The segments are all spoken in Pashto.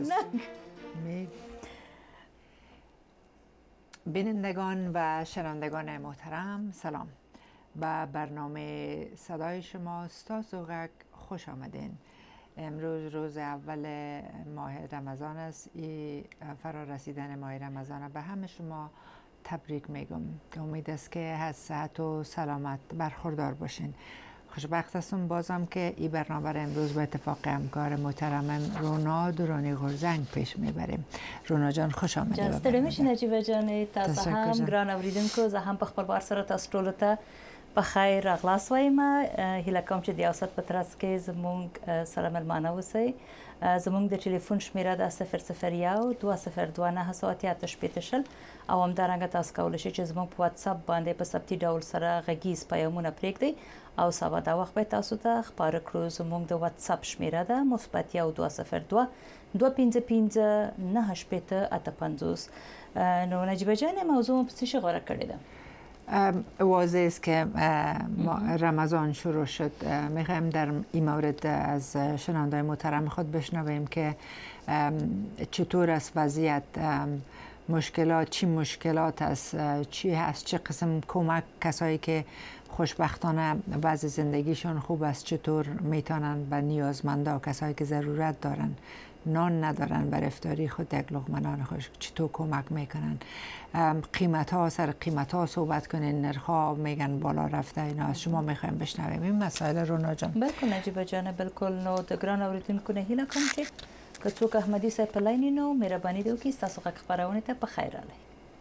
بینندگان و شنوندگان محترم سلام. به برنامه صدای شما استاد خوش آمدین. امروز روز اول ماه رمضان است. این فرا رسیدن ماه رمضان به همه شما تبریک میگم. امید است که از صحت و سلامت برخوردار باشین. خوشبخت هستم بازم که این برنامه را امروز به اتفاق همکار محترمم رونا دورانی غورزنگ پیش میبریم. رونا جان خوش آمدید. جان ستړي مشي نجیبه جان تاسو هم ګران اوریدونکو زه هم په خپل بار سره تاسو ټول ته په خیر راغلاس وایم. هیله کوم چې د اوسط په ترڅ کې زموږ سره ملمانه اوسئ. زموږ د ټلیفون شمیره ده 001 202 او همدارنګه تاسو کولی شئ چې زموږ په واتس اپ باندې په ثبتي ډول سره غږیز پیغامونه پرېږدئ او سبا دا وخت به تاسو ته خبر کړو. زموږ د واتس اپ شمیره ده +202 255 988 نو نجیبه جان موضوع په څه غوړه کړی ده؟ واضح است که رمضان شروع شد. میخوایم در این مورد از شنونده‌های محترم خود بشنویم که چطور است وضعیت، مشکلات، چی مشکلات است، چی هست، چه قسم کمک کسایی که خوشبختانه وضع زندگیشون خوب است چطور میتونن به نیازمندا، کسایی که ضرورت دارن، نان ندارن بر افطاری خود یک لقمه نان خوش چطور کمک میکنن. قیمت ها، سر قیمت ها صحبت کنین، نرخ ها میگن بالا رفته، اینا از شما میخوایم بشنویم این مسائل. رونا جان بالکل نجیبه جان بالکل. نو د ګران اوریدونکو نه هیله کوم چې که څوک احمدي صاحب په لاین نو مهرباني دې وکړئ تاسو غږ خبرونه ته په خیر راغلی.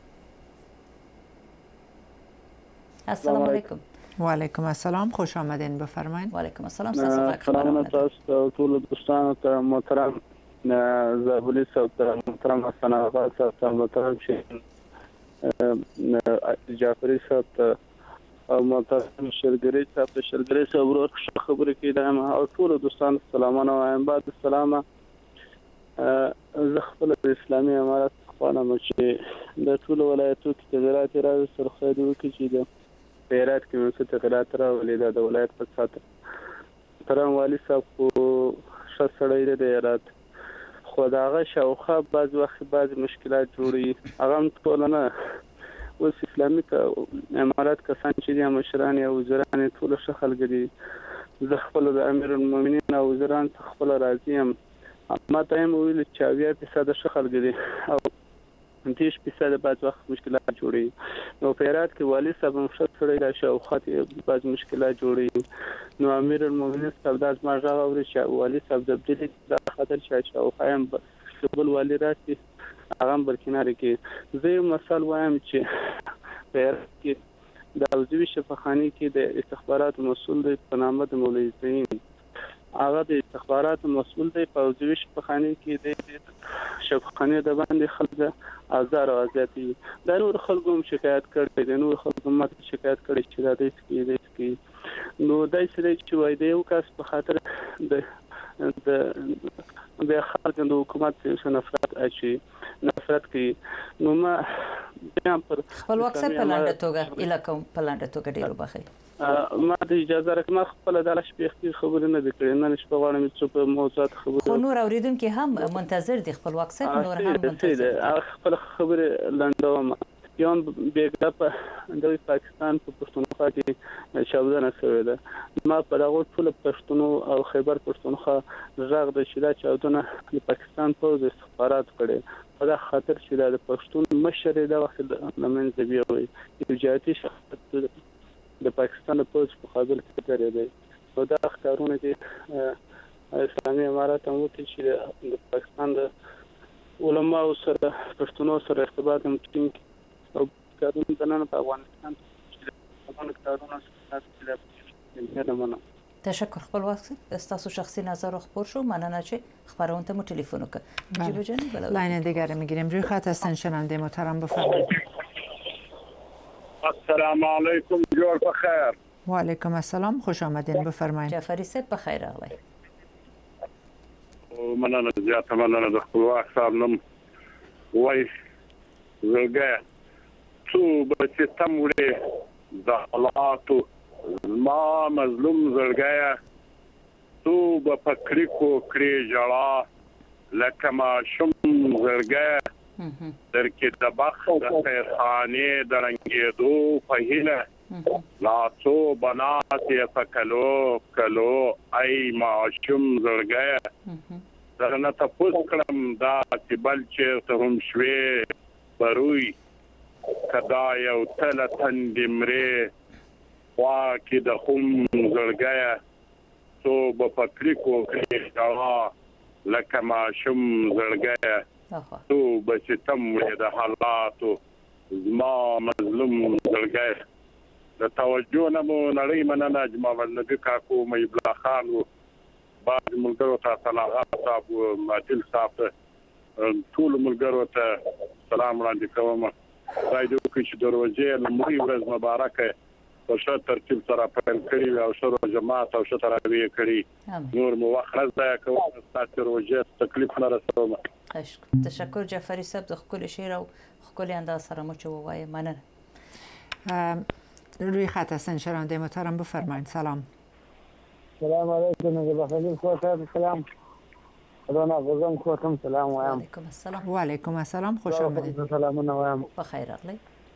السلام علیکم. و علیکم السلام، خوش آمدین، بفرمایید. و علیکم السلام. تاسو غږ خبرونه تاسو ټول دوستانو ته محترم زابلی صاحب ته محترم حسن آقا صاحب ته محترم شیخ جعفری صاحب ته او محترم شرګری صاحب ته شرګری صاحب ورو خبرې کیدم او ټول دوستانو سلامونه وایم. بعد السلام. زه خپل اسلامي امارات خوانم چې د ټول ولایتو کې تغیرات راځي سرخه دی وکړي چې د پیرات کې موږ ته تغیرات راولي د ولایت په ساته ترام والی صاحب کو شسړې د هرات خو داغه شاوخه بعض وخت بعض مشکلات جوړي هغه ټول نه اوس اسلامي امارات کسان چې د مشران او وزران ټول شخل غدي. زه خپل د امیر المؤمنین او وزران خپل راضي یم. ما ته هم ویل چې 80% شخل غدي او 30% بعض وخت مشکلات جوړي. نو پیرات کې والی صاحب مشت سره د شاوخه بعض مشکلات جوړي. نو امیر المؤمنین صاحب د ما ژغه وري چې والی صاحب د بدلی د خاطر چې شاوخه هم بل والی راسي هغه برکنار کې. زه مثال وایم چې پیرات کې د اوزوی شفاخانی کې د استخبارات مسؤل دی په نامه د مولوی زین. هغه د استخبارات مسؤل دی په اوزوی شفاخانی کې د شفاخانی د باندې خلک آزار او ازادي د نور خلکو شکایت کړي، د نور خلکو مت شکایت کړي چې دا د سکی نو دای سره چې وای دی یو کس په خاطر د خلکو د حکومت څخه نفرت کوي. نو ما بیا پر خپل وخت په لاندې توګه الکم په لاندې توګه ډیرو بخي ما د اجازه راکړم خپل د شپږ خبرې نه وکړم. نه شپه غواړم چې په موضوعات خبرې خو نور اوریدونکو هم منتظر دي خپل وخت نور هم منتظر خپل خبرې لاندوم. یان بیګا په د پاکستان په پښتونخوا کې چاودنه شوې ده. ما په هغه ټول پښتونو او خیبر پښتونخوا ژغ د شیدا چاودنه د پاکستان په استخبارات کړي په دا خاطر چې د پښتون مشر د وخت لمن زبیه وي جهاتي شخصیت د پاکستان په مقابل کې درې دی. په دا ښکارونه کې اسلامي امارات هم وکړي چې د پاکستان د علماء سره پښتونو سره ارتباط هم ټینګ او کارونه د نن په افغانستان کې کارونه سره تشکر. خپل وخت تاسو شخصی نظر خبر شو. مننه چې خبرونه ته تلفن وکړ. نجیبه جان لاین دیگر میگیریم. روی خط هستن شنونده محترم بفرمایید. السلام علیکم، جوړ په خیر. و علیکم السلام، خوش آمدین، بفرمایید. جعفری صاحب په خیر راغلی. مننه زیاته مننه د خپلواک صاحب نوم وای زړګی څو بچې تم وړي د حالاتو ما مظلوم زړګی څو په کړي کو کړي جړه لکه ماشوم زړګی درکې د بخت د خیرخانې د رنګېدو په هیله لاسو بناتې په کلو کلو ای ماشوم زړګی درنه تپوس کړم دا چې بل چېرته هم شوې بروي کدا یو تله تندې مرې خوا کې د خم زړګی څو به په کلیکو کې جواب لکه ماشوم زړګی تو به چې تم وې د حالاتو زما مظلوم زړګی د توجه نه مو نړۍ مننه جمال النبي کاکو مې بلا خان و بعض ملګرو ته صلاحات صاحب و ماجل صاحب ټول ملګرو ته سلام وړاندې کوم خدای دې وکړي چې د روژې لومړۍ ورځ مبارکه په ښه ترتیب سره پیل کړي او ښه جماعت او ښه تراویح کړي نور مو وخت نه ضایع کوم ستاسو روژې تکلیف نه رسوم تشکر جعفری صاحب د خپل شعر او خپل انداز سره مو چه وایي مننه روی خط هستن شنونده محترم بفرمایید سلام سلام علیکم نجیب خلیل خواهد سلام رونا غزم خواهدم سلام وایم علیکم السلام و علیکم السلام خوش آمدید سلامونه وایم بخیر اغلی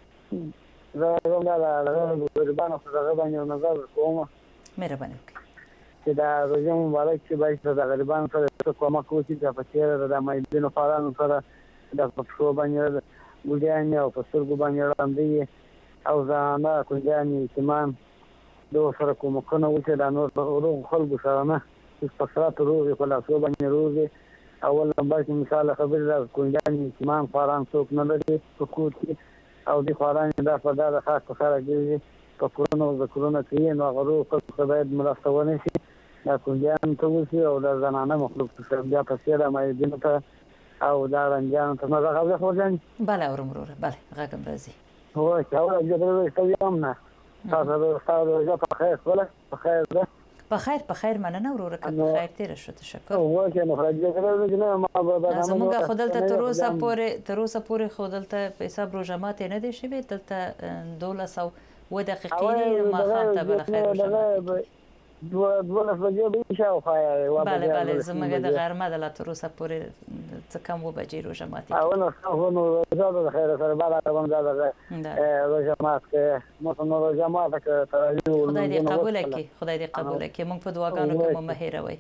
زه کوم دا غریبانو سره باندې نظر کوم مهرباني وکړئ چې دا روزه مبارک چې باید د غریبانو سره کومک وکړي د فقیر د مایدینو فارانو سره د پښتو باندې ګډیان او پښتو باندې وړاندې او ځانه کوجانی ایمان دو سره کومکونه وکړي د نور خلکو سره نه چې فقرات روزي په لاسو باندې روزي اول نمبر کې مثال خبر دا کوجانی ایمان فاران څوک نه لري حقوق او د فاران دا په دا خاص سره کېږي په کورونو ذکرونه کوي نو غرو په باید مرستونه شي دا کوجان ته وسی او د زنانه مخلوق سره بیا په سیره مې دینه ته او دا رنجان ته نه راغلی خو ځان بله اورمروره بله غږم راځي هو چې اول جبر استویم نه تاسو په خیر ولا په خیر ده په خیر مننه وروره که په خیر تیر شو تشکر هو چې نو خرج نه ما زموږ خودلته تر اوسه پورې خودلته په حساب روزمات نه دي شوی دلته 12 دقیقې ما خاطه بل خیر دوه بجې به شاو خای بله زموږ د غرمه د تر اوسه پورې څه کم و بجې روزمات او نو زړه خیر سره بالا کوم دا روزمات کې مو نو روزمات کې خدای دې قبول کړي موږ په دعاګانو کې مو مهیروي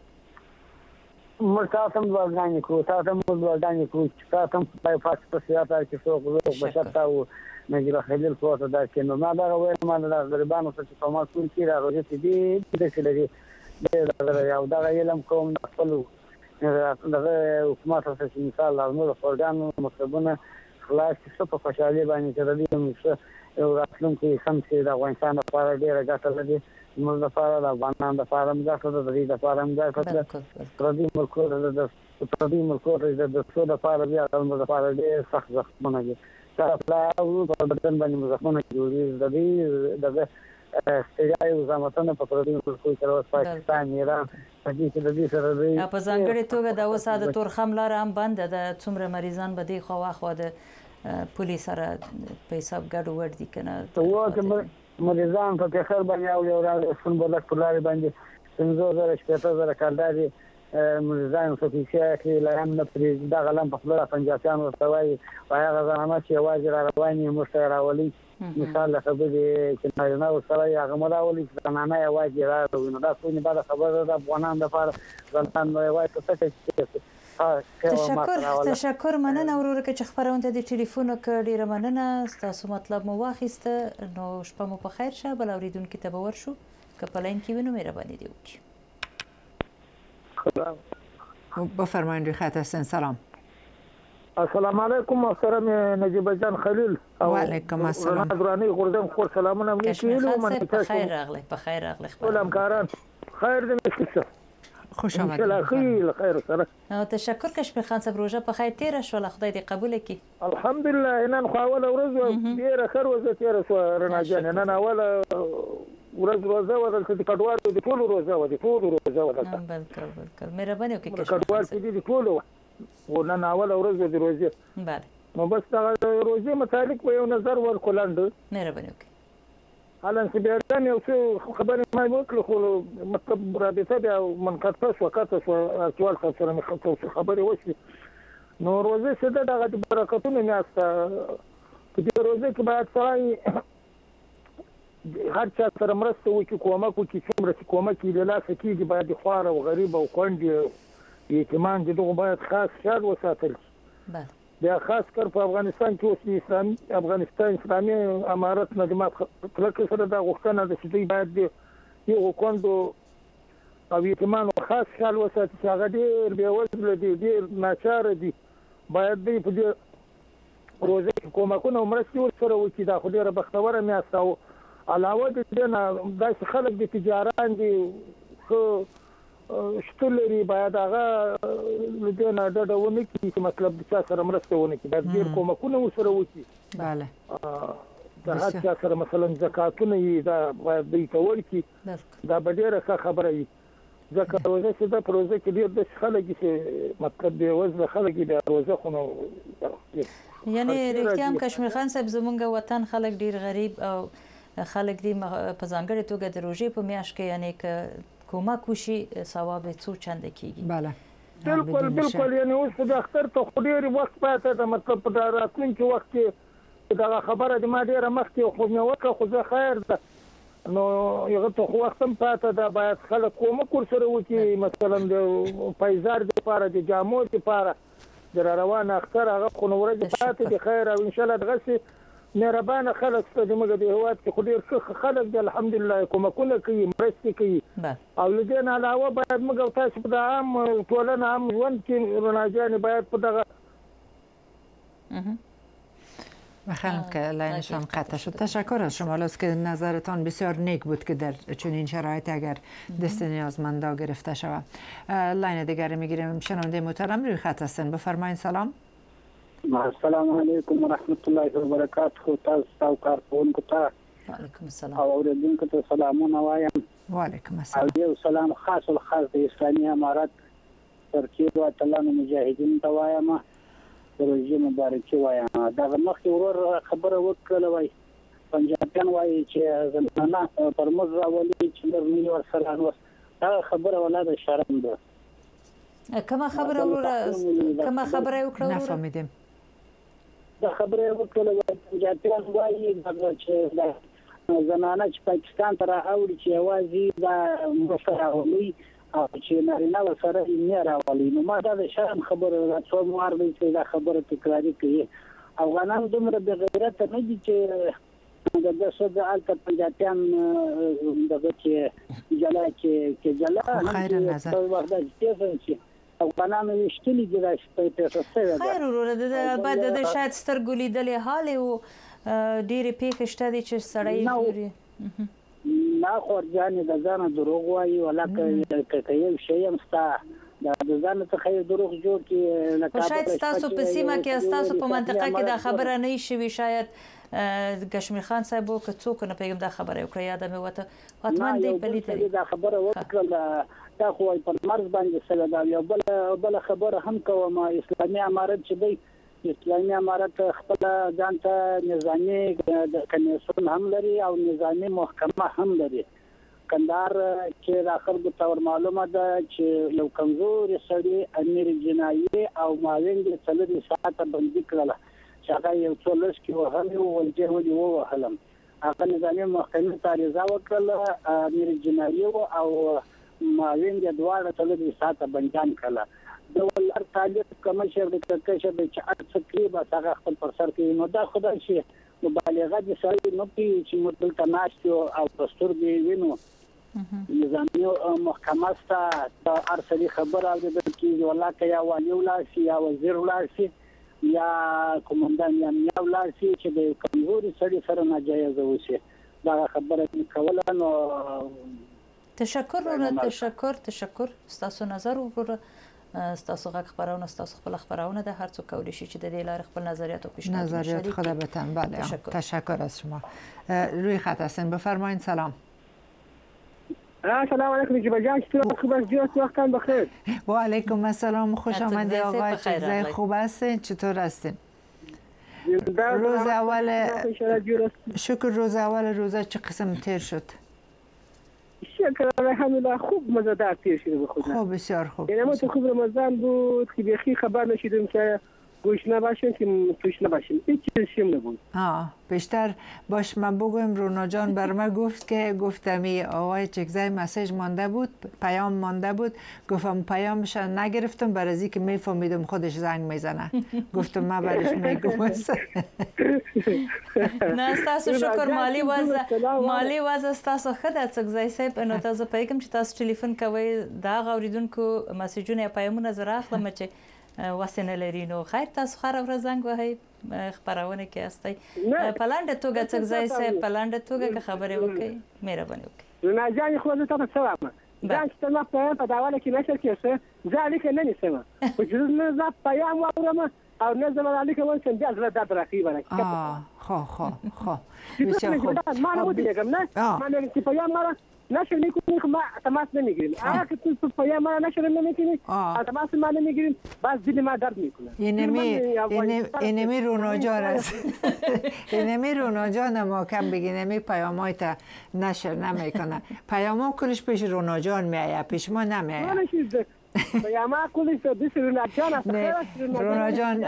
مرتاحم دعاګانې کو تاسو مو دعاګانې کو تاسو په فاصله سیاته کې څوک بشتا او نجیب خلیل کوته دا چې نو ما دا ویل ما د غریبانو څخه په ما ټول کې راغلي دي د څه لري او دا علم کوم خپل د حکومت څخه مثال نور فردانو مطلبونه خلاص څه په خوشالي باندې چې د دې یو راتلونکي سم چې د افغانستان لپاره ډیره ګټه لري موږ لپاره د افغانستان لپاره ګټه ده د دې لپاره ګټه ده پردي ملکونو د څو لپاره بیا د لپاره ډیر سخت زخمونه دي تاسو او په بدن باندې مزخمونه جوړي د دې د استرایي زماتونه په پردي ملکونو کې پاکستان ایران په دې کې د دې سره دی په ځانګړي توګه د وساده تورخم لار هم بند ده څومره مریضان به دی خو د پولیس سره په حساب ګډ وډ دي کنه وو چې مریضان په خیر باندې او یو راځون بلک په لار باندې 5000 کانداري مریضان په کیسه کې لرم نه پرې دا غلم په خپل پنځاتیان ورتوي او هغه زمانه چې واجب را رواني مشتراولي مثال خبرې چې نه وسره هغه مراولي چې نه واجب را روانه دا څه نه بعد خبره د افغانان لپاره ځان وایي څه تشکر مننه وروره چې خبرونه د ټلیفون کړي مننه تاسو مطلب مو واخیسته نو شپه مو په خیر شه بل اوریدونکو ته باور شو کپلین کې ونو مهرباني دی وکړي بفرمایید روی خط هستین سلام السلام علیکم محترم نجیب جان خلیل و علیکم السلام نظرانی غردم خور سلامونه میکیلو من په خیر راغلی خپل همکاران خیر دې خوش آمدید خیر سره تشکر کشمیر خان صاحب روزه په خیر تیر شو خدای دې قبول کړي الحمدلله نن خو اول ورځ ډیره خیر وځه تیر شو رڼا جان نن اول ورځ روزه ودل چې کډوار دي ټول روزه ودي ټول روزه ودل بالکل مهرباني وکړئ کډوار دي ټول و نن اول ورځ دي روزه بله نو بس دا روزه متعلق یو نظر ورکولاند مهرباني وکړئ الان سبیان یو څه خبرې ما وکړه خو مطلب رابطه بیا منقطع شو کاته شو سوال سره مې خبرې وشي نو روزه څه دغه برکتونه میاسته په دې روزه کې باید سړی هر چا سره مرسته وکړي کومک وکړي څومره چې کومک یې له لاسه کېږي باید د خوار او غریب او کونډې یتیمان دغه باید خاص خیال وساتل شي بیا خاص کر په افغانستان کې اوس افغانستان اسلامي امارت نه د مطلق سره دا غوښتنه ده چې دوی باید د یو کونډو او یتیمانو خاص خیال وساتي چې هغه ډېر بېوزله دي ډېر ناچاره دي باید دوی په دې روزه کې کومکونه او مرستې ورسره وکړي دا خو ډېره بختوره میاشت او علاوه د دې نه داسې خلک د تجاران دي ښه شتون لري باید هغه له دې نه ډډه ونه کړي چې مطلب د چا سره مرسته ونه کړي باید ډېر کومکونه ورسره وکړي د هر چا سره مثلا زکاتونه یې دا باید دوی ته ورکړي دا به ډېره ښه خبره وي ځکه روزه چې دا په روزه کې ډېر داسې خلک دي چې مطلب بېوزله خلک دي روزه خو نو یعنی رښتیا هم کشمیر خان صاحب زمونږ وطن خلک ډېر غریب او خلک دې په ځانګړې توګه د روژې په میاشت کې یعنی که کومک وشي ثواب یې څو چنده کېږي بله بالکل یعنی اوس د اختر ته خو ډېر وخت پاته ده مطلب په راتلونکي وخت کې دغه خبره د ما ډېره مخکې خو مې وکړه خو زه خیر ده نو هغه ته خو وخت هم پاته ده باید خلک کومک ورسره وکړي مثلا د پایزار دپاره د جامو دپاره د را روان اختر هغه خو نو ورځې پاتې دي خیر او انشاءالله دغسې مهربانه خلک شته زموږ د هېواد کې خو ډېر ښه خلک دي الحمدلله کومکونه کوي مرستې کوي او له دې نه علاوه باید موږ او تاسو په د عام ټولنه عام ژوند کې رڼاګانې باید په دغه بخیرم که لاینشان قطع شد. تشکر از شما. لطف که نظرتان بسیار نیک بود که در چنین شرایط اگر دست نیازمندا گرفته شود. لاین دیگر میگیریم. شنونده محترم روی خط هستن. بفرمایید. سلام. السلام علیکم و رحمت الله و برکاته. تاسو کارکونکو ته وعلیکم السلام او اوریدونکو ته سلامونه وایم. وعلیکم السلام. او یو سلام خاص الخاص د اسلامي امارات ترکیه او طالبانو مجاهدین ته وایم. روزي مبارکي وایم. دا مخکې ورور خبره وکړه وای پنجابیان وای چې زنانه پر موږ راولي چې نور ور سره نو دا خبره ولاده شرم ده. کومه خبره وکړه نفهمیدم. دا خبره وکړه وای پنجابیان وای چې زنانه چې پاکستان ته راوړي چې یوازې دا مفراولي او چې نارینه سره نه راولي نو ما دا شرم خبره څو مار دی چې دا خبره تکراری کوي. افغانان دومره بې غیرت نه دي چې د څه د الته پنجابیان دغه چې جلا کې جلا خیر نظر افغانان وشتلي دي دا څه خیر ورور د بعد د شاید سترګو لیدلې حال او ډېرې پیښې شته دي چې سړی ګوري نه خورجانې د ځانه دروغ وایي ولکه که یو شی هم ستا د ځان څخه دروغ جوړ کړي خو شاید ستاسو په سیمه کې ستاسو په منطقه کې دا خبره نه شوي شاید کشمیر خان صاحب که څوک نه پیغام دا خبره وکړه یاد مې وته حتما دې پلیته دا خبره وکړه دا خو په مرز باندې سره دا یو بل خبره هم کوم اسلامي امارت چې دی اسلامي امارت خپل ځان ته نظامی کمیسیون هم لري او نظامی محکمه هم لري. کندهار کې د خلکو تور معلومه ده چې یو کمزوري سړی امیر جنایي او معاون د 3 ساعته بندي کړله چې هغه یو څو لږ کې وهلي او ولجه ولي ووهلم هغه نظامی محکمې ته عریضه وکړله امیر جنایي او معاون د دواړه 3 ساعته بندیان کړله. د ولر طالب کمشر د کشر د چات تقریبا هغه خپل پر سر کې نو دا خدای شي مبالغه دي سړی نو چې مدلته ناشته او دستور دی وینو نظامی محکمه ستا ارسلی خبر او د کی ولاکه یا والی ولاسي یا وزیر ولاسي یا کومندان یا میا ولاسي چې د کمزوري سړي سره ناجایز وشي دا خبره کوله. نو تشکر ستاسو نظر وګوره ستاسو غږ خبرونه ستاسو خپل خبرونه د هر څوک کولی شي چې د دې لارې خپل نظریات او پیشنهادات نظریات خود بتن. بله تشکر از شما. روی خط هستین. بفرمایید. سلام. سلام علیکم جناب جان وقتتون بخیر. و علیکم السلام. خوش آمدید آقای. چیزای خوب هستین؟ چطور هستین؟ روز اول شکر روز اول روزه چه قسم تیر شد؟ شکر الحمدلله خوب مزدار تیر شده به خود. خوب بسیار خوب. یعنی ما تو خوب رمضان بود که بیخی خبر نشیدیم که گوش نباشیم که توش نباشیم. هیچ چیزی نبود. بیشتر باش من بگویم رونا جان بر من گفت که گفتمی آقای چکزای مسیج مانده بود، پیام مانده بود، گفتم پیامش نگرفتم برای از اینکه میفهمیدم خودش زنگ میزنه. گفتم من برش میگم. نه استاسو شکر مالی وضع استاسو خده چکزای صاحب انو تاسو پیغام چې تاسو ټلیفون کوي دا غوریدونکو مسیجونه پیامونه زره اخلم چې وسنه لري نو خیر تاسو خره ورځ زنګ وهي خبرونه کې استای په لاندې توګه څنګه صاحب په لاندې توګه خبرې وکړي مهرباني وکړئ نه ځان خو زه تاسو سلام ځان چې ما په داواله کې نشر کېسه ځان کې نه نسمه او چې نه ز پیام واورم او نه زما علی کوم چې بیا زړه درد راخی ونه خو بسیار خوب ما نه ودیګم نه ما نه چې پیام ماره نشر میکنی ما تماس نمیگیریم اگه که تو پیام ما نشر نمیکنی تماس ما نمیگیریم باز دل ما درد میکنه اینمی رونا جان است اینمی رونا جان ما کم بگین اینمی پیامایت نشر نمیکنه پیاما کلش پیش رونا جان میایه پیش ما نمیایه پیاما کلش پیش رونا جان است رونا جان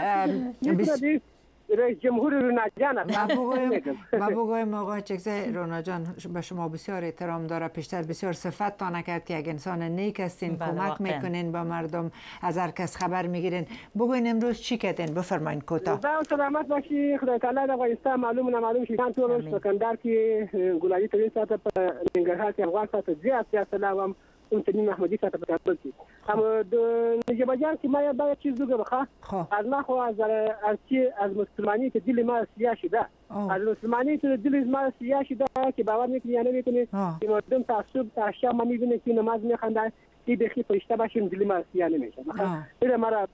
رئیس جمهور رونا جان است ما بگویم آقای چکزای رونا جان به شما بسیار احترام داره، پیشتر بسیار صفت تا نکرد که یک انسان نیک هستین، کمک میکنین با مردم، از هر کس خبر میگیرین. بگوین امروز چی کردین؟ بفرمایین کوتاه. سلامت باشی. خدای تعالی د افغانستان معلوم شیطان ټول سکندر کې ګلالي ترين ساعته په ننګرهار کې افغان ساعته زیات سلام اون تنین محمدی ساعته په کابل کې هم د نجبجان کې ما باید چیز دوګه بخا از ما خو از مسلمانی که دل ما سیاه شده از مسلمانی که دل ما سیاه شده که باور میکنی یا نمیکنی که مردم تعصب تا شام ما میبینه که نماز میخونده این بخی فرشته باشیم دل ما سیاه نمیشه این مرا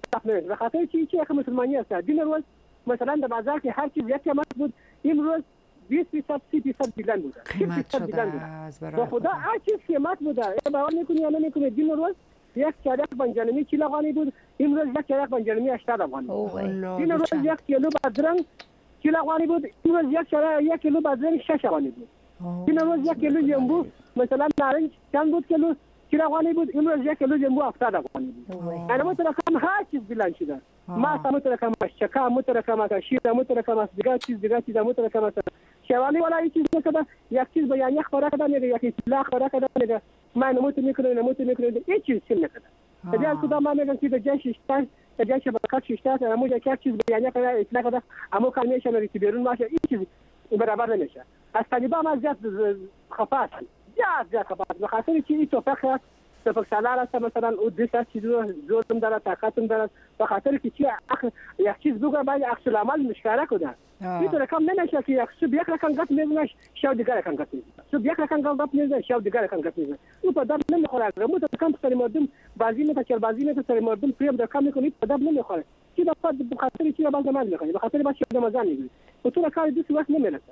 به خاطر چی مسلمانی هست دین روز مثلا در بازار که هر چیز یک قیمت بود امروز 20% 30% بیلند بوده قیمت شده از برای خدا هر چیز قیمت بوده باور میکنی یا نمیکنی دین روز یک چارک بنجانمی 40 افغانی بود امروز یک چارک بنجانمی 80 افغانی دین روز یک کیلو بادرنگ 40 افغانی بود امروز یک کیلو بادرنگ 6 افغانی بود دین روز یک کیلو لیمو مثلا نارنج چند بود کیلو 40 افغانی بود امروز یک کیلو لیمو 70 افغانی بود یعنی مترکم هر چیز بیلند شده ما مترکم شکا مترکم شیر مترکم دیگه چیز مترکم شوالی ولا هیچ چیز نکرده یک چیز بیانیه خبره کردن یا یک اطلاع خبره کردن من نموت میکنم هیچ چیز نکرده دیگه خدا ما میگم که جای ششتن جای شبکات ششتن اما یک چیز بیانیه کرده اطلاع کرده اما کلمه‌اش نریتی بیرون باشه هیچ چیز برابر نمیشه از طالبان ما زیاد خفا هستن زیاد خفا به خاطر که این توفیق سالار است مثلا او دست چیز زورم داره طاقتم داره به خاطر که چی یک چیز بگه باید عکس العمل مشترک کنه این تو رقم نمیشه که یک رقم گپ میزنه شاو دیگر رقم گپ میزنه یک رقم گپ میزنه شاو دیگر رقم گپ میزنه او په دام نمیخوره مو ته کم سره مردم بازی نه سره مردم پریم رقم میکنه په دام نمیخوره چې د په خاطر چې باز زمان میخوره به خاطر باشه رمضان میگیره او تو کار دوست وقت نمیرسه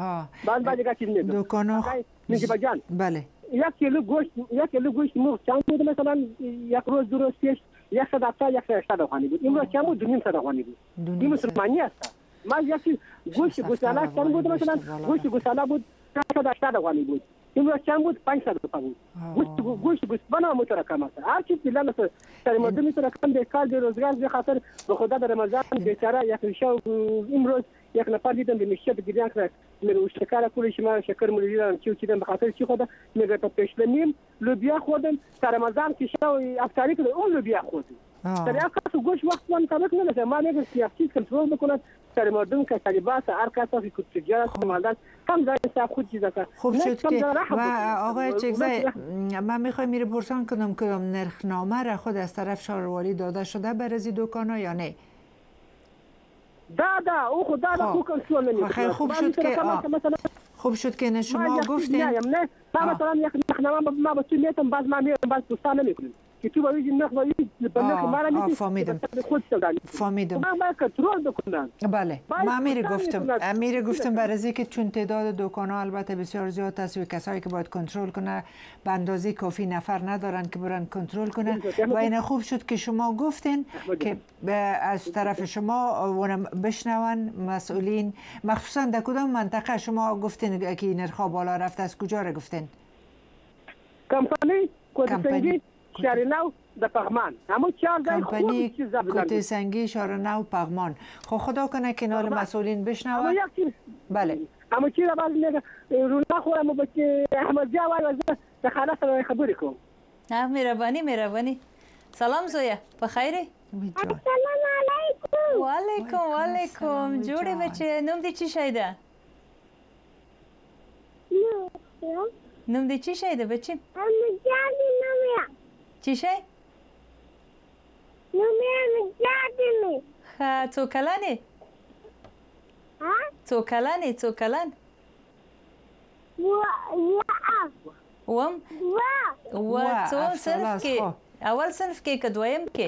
بعد دیگه چیز میگه دکانو نجیبجان بله یک کیلو گوشت مرغ چند بود مثلا یک روز دو روز پیش 170 180 افغانی بود امروز چند بود 200 افغانی بود این مسلمانی است ما یک گوشت گوساله چند بود مثلا گوشت گوساله بود 180 افغانی بود امروز چند بود 500 افغانی گوشت بنا مترکم است هر چیز دیگه مثلا سر مردم مترکم به کار به روزگار به خاطر به خدا در رمضان بیچاره یک شو امروز یک نفر دیدم به میشه بگیرن که میره شکر کولش ما شکر مریدن چیدم به خاطر چی خدا میگه تا پیشلمیم لوبیا خوردم در رمضان که شو افطاری کنه اون لوبیا خوردم در اکاس گوش وقت من کابک نمیشه ما میگم که چیز کنترل بکنه سر مردم که طالبات هر کس فی تجارت مالدار کم ځای صاحب خود چیزا خوب شد که آقای چکزای من میخوام میره پرسان کنم که نرخنامه را خود از طرف شهروالی داده شده برای دکانا یا نه دا او خدا دا کنترل نمیکنه خیلی خوب شد که نه شما گفتین نه ما مثلا یک نرخنامه ما با تو میتم باز ما میرم باز پوستا نمیکنیم که تو باید نخ باید بنده مرا میگی فهمیدم من کنترل بکنم. بله ما میره گفتم برای از اینکه چون تعداد دکان‌ها البته بسیار زیاد است و کسایی که باید کنترل کنه به اندازه کافی نفر ندارن که برن کنترل کنه و این خوب شد که شما گفتین که از طرف شما اونم بشنون مسئولین مخصوصا در کدام منطقه شما گفتین که نرخ بالا رفته از کجا را گفتین؟ کمپانی کوتسنگی شهر نو در پغمان همون چهار جای خوب چیز بودن کوتسنگی شهر نو پغمان خب خدا کنه که نال مسئولین بشنوه اما یک چیز بله اما چیز بعد میگه رو نخورم و بچه احمد جا وای در خانه سره خبری کنم مهربانی سلام زویا بخیری السلام علیکم و علیکم جوړه بچه نوم دې چی شایده نوم دې چی شایده بچه امجادی نومیا چی شای نومیا امجادی می څو کلنې څو کلن و څو صنف کې اول صنف کې که دویم کې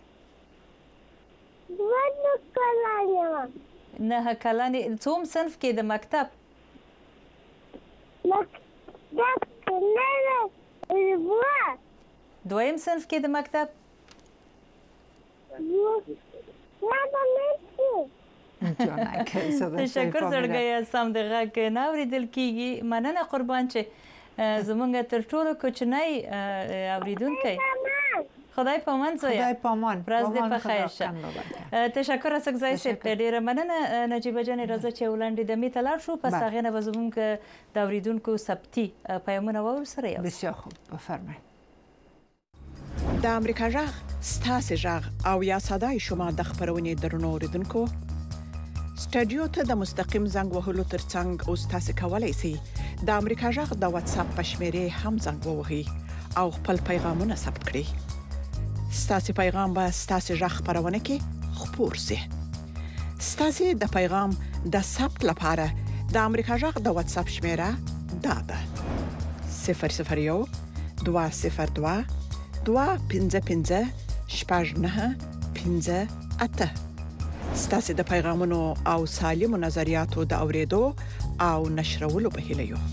نه کلنې څوم صنف کې د مکتب دویم صنف کې د مکتب تشکر زړګیه سم د غږ نه اورېدل کېږي مننه قربان چې زمونږ تر ټولو کوچنی اورېدونکی خدای پامان زویا خدای پامان ورځ دې په خیر شه تشکر اسکزای سي ډیره مننه نجيبه جان راځه چې ولندې د می تلار شو پس هغه نه زمونږ د اوریدونکو سبتي پیغامونه ور سره یو بسیار خوب بفرمایئ د امریکا جغ ستاسو جغ او یا صداي شما د خبرونې درنو اوریدونکو سټډیو ته د مستقیم زنګ وهلو ترڅنګ او تاسو کولای شئ د امریکا جغ د واتس اپ پښمره هم زنګ ووهئ او خپل پیغامونه ثبت کړئ ستاسو پیغام به ستاسو ژغ خبرونه کې خپور شي ستاسو د پیغام د ثبت لپاره د امریکا ژغ د واتس اپ شمیره دا ده 001 202 255 شپږ 9 ستاسو د پیغامونو او سالمو نظریاتو د اوریدو او نشرولو په هیله یو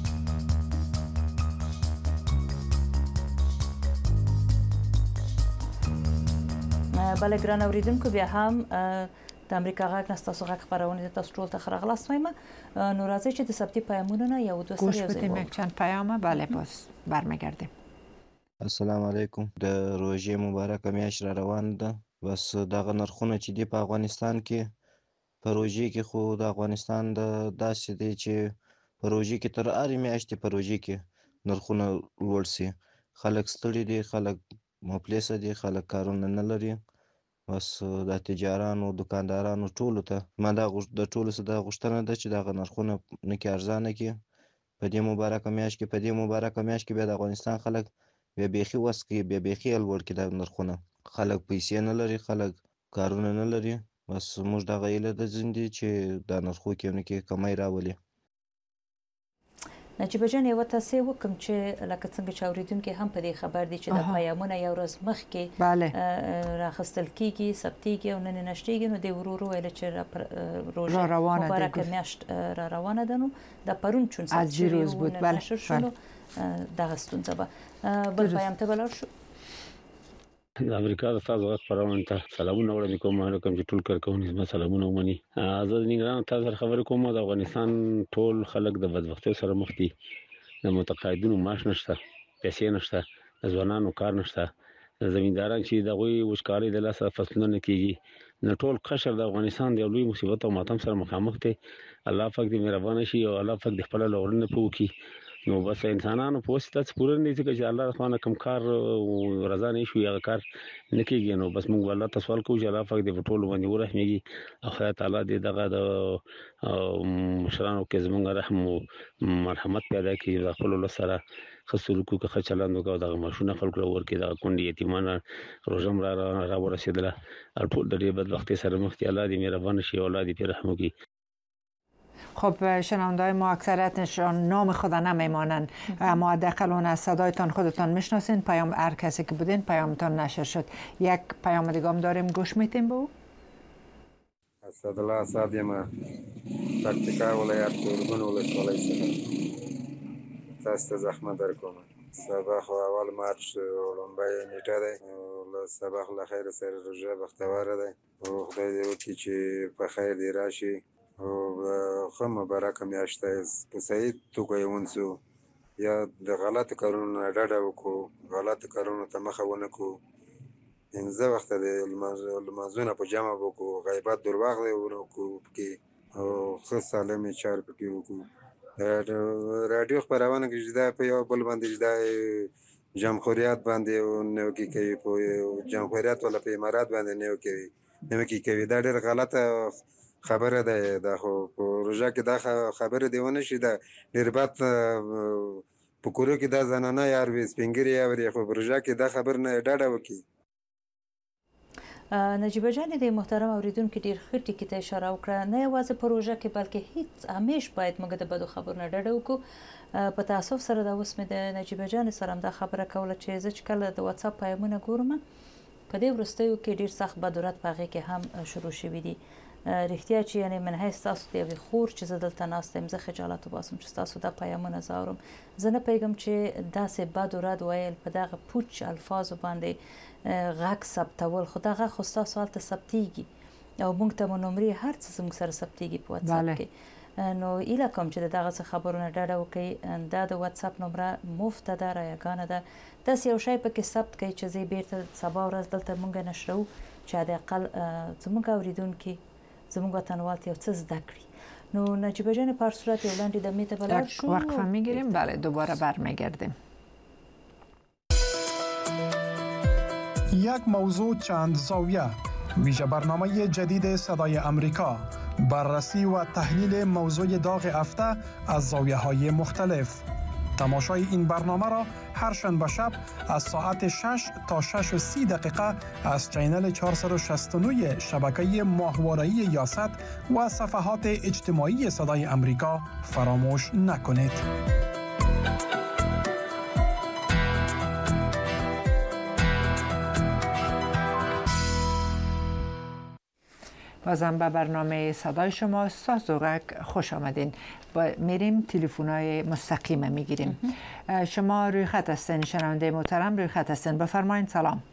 بله ګران اوریدونکو بیا هم د امریکا غږ نه ستاسو غږ خبرونه تاسو ټول ته خراغلاست وایم نو راځي چې د سبتي پیغامونه یا دو سره گوش بدیم یک چند پیام بله باز برمیگردیم السلام علیکم د روزې مبارکه میاشت را روان ده بس دغه نرخونه چې دی په افغانستان کې په روزې کې خو د افغانستان د داسې دی چې په روزې کې تر هرې میاشتې په روزې کې نرخونه لوړ سي خلک ستړي دي خلک مفلسه دي خلک کارونه نه لري بس د تجارانو دکاندارانو ټولو ته ما د ټولو څخه د غوښتنه ده چې دغه نرخونه نکي ارزانه کړي په دې مبارکه میاشت کې بیا د افغانستان خلک بیا بیخي وسکي بیا بیخي لوړ کړي د نرخونه خلک پیسې نه لري خلک کارونه نه لري بس موږ دغه ایله د زندي چې د نرخو کې نکي کمای راولي نجيبه جان یو تاسو وکم چې لکه څنګه چې اوریدونکو هم په دې خبر دي چې د پیغامونه یو ورځ مخکې راخستل کیږي سبتيږي او نن نشټيږي نو د ورورو ویل چې روزه مبارکه میاشت را روانه ده نو د پرون چون از روز بود بله دغه ستونزه به بل پیغام ته بلار شو د امریکا د تاسو غږ خبرونه ته سلامونه وړاندې کوم کوم چې ټول کارکونکو زما سلامونه ومني آزاد نگران تاسو سره خبرې کوم د افغانستان ټول خلک د بدبختۍ سره مخ دي د متقاعدینو معاش نشته پیسې نشته د ځوانانو کار نشته زمینداران چې د غوي وشکاري د لاسه فصلونه کیږي نه ټول قشر د افغانستان د لوی مصیبت او ماتم سره مخامخ دي الله پاک دې مهربان شي او الله پاک دې خپل لورنه پوکي نو بس انسانانو په واسطه پوره نه دي چې الله تعالی کوم کار رضا نه شي هغه کار نکېږي نو بس موږ الله تعالی سوال کوو چې الله پاک دې ټول باندې ورحمېږي او خدای تعالی دې دغه د مشرانو کې زموږ رحم او مرحمت پیدا کړي د خپل سره خصوصو کې خچلاندو کا دغه ماشونه خلکو ورکې د کونډې یتیمانه روزم را ورسېدله ټول د دې بدبختۍ سره مخ دي الله دې مهربان شي او الله دې رحم وکړي خب شنونده‌های ما اکثریتشان نام خود نمیمانند، اما حداقل اون از صدایتان خودتان میشناسین. پیام هر کسی که بودین پیامتان نشر شد. یک پیام دیگه هم داریم، گوش میتیم به او. اسدالله اسد یم، پکتیکا ولایت اردن ولسوالی څخه. تاسو ته زحمت درکوم. سبا خو اول مارچ لومړی نیټه دی، له سبا له خیر سره روژه بختواره دی، او خدای دې وکړي چې په خیر دې راشي او ښه مبارکه میاشت ده، په صحیح توګه یې ونڅو، یا د غلطو کارونو نه ډډه وکړو، غلطو کارونو ته مخه ونه کړو، 15 وخته د لمانځونه په جمع وکړو، غیبت درواغ دی ونه کړو پکې، او ښه سالمې چارې پکې وکړو. رادیو خپرونه کې چې دا په یو بل باندې چې دا جمهوریت باندې نیوکې کوي، په جمهوریت ولا په امارات باندې نیوکې کوي، دا ډېر غلطه خبره ده. دا خو په روژه کې دا خبره دی ونه شي، دا ډېر بد په کورو کې دا زنانه یار وي، سپین ږیري اوري، خو په روژه کې دا خبر نه ډډه وکړي. نجیبه جان د محترم اوریدونکو ډیر ښه ټکي ته اشاره وکړه، نه یوازې پروژه کې بلکې هیڅ همیش باید موږ د بدو خبرونو ډډه وکړو. په تاسف سره دا اوس مې د نجیبه جان سره دا خبره کوله چې زه چې کله د واتساپ پیغامونه ګورم په دې وروستیو کې ډیر سخت بدورت په هغې کې هم شروع شوي دي. رښتیا چې یعنې من حیث تاسو د یوې خور چې زه دلته ناسته یم، زه خجالت وباسم چې ستاسو دا پیغامونه زه اورم. زه نه پوهېږم چې داسې بد و رد ویل په دغه پوچ الفاظو باندې غږ ثبتول، خو دا غږ خو ستاسو هلته ثبتېږي او موږ ته مو نمرې هر څه زموږ سره ثبتېږي په واتساپ کې. نو هیله کوم چې د دغسې خبرونه ډډه وکړئ. دا د واتساپ نمره مفته ده، رایګانه ده. داسې یو شی پکې ثبت کړئ چې زه بیرته سبا ورځ دلته موږ نشرو، چې حداقل زموږ اوریدونکي زموږ وطنوال یو څه زده کړي. نو نجیبه جان په هر صورت یو لنډې دمې ته بلد شو، وقفه میگیریم، بله دوباره برمیگردیم. یک موضوع چند زاویه، ویژه برنامه جدید صدای امریکا، بررسی و تحلیل موضوع داغ هفته از زاویه های مختلف. تماشای این برنامه را هر شنبه شب از ساعت 6 تا 6:30 دقیقه از چینل 469 شبکه ماهواره‌ای یاست و صفحات اجتماعی صدای امریکا فراموش نکنید. بازم به برنامه صدای شما سازوغک خوش آمدین. میریم تلفن‌های مستقیم میگیریم. شما روی خط هستین، شنونده محترم روی خط هستین، بفرمایید. سلام.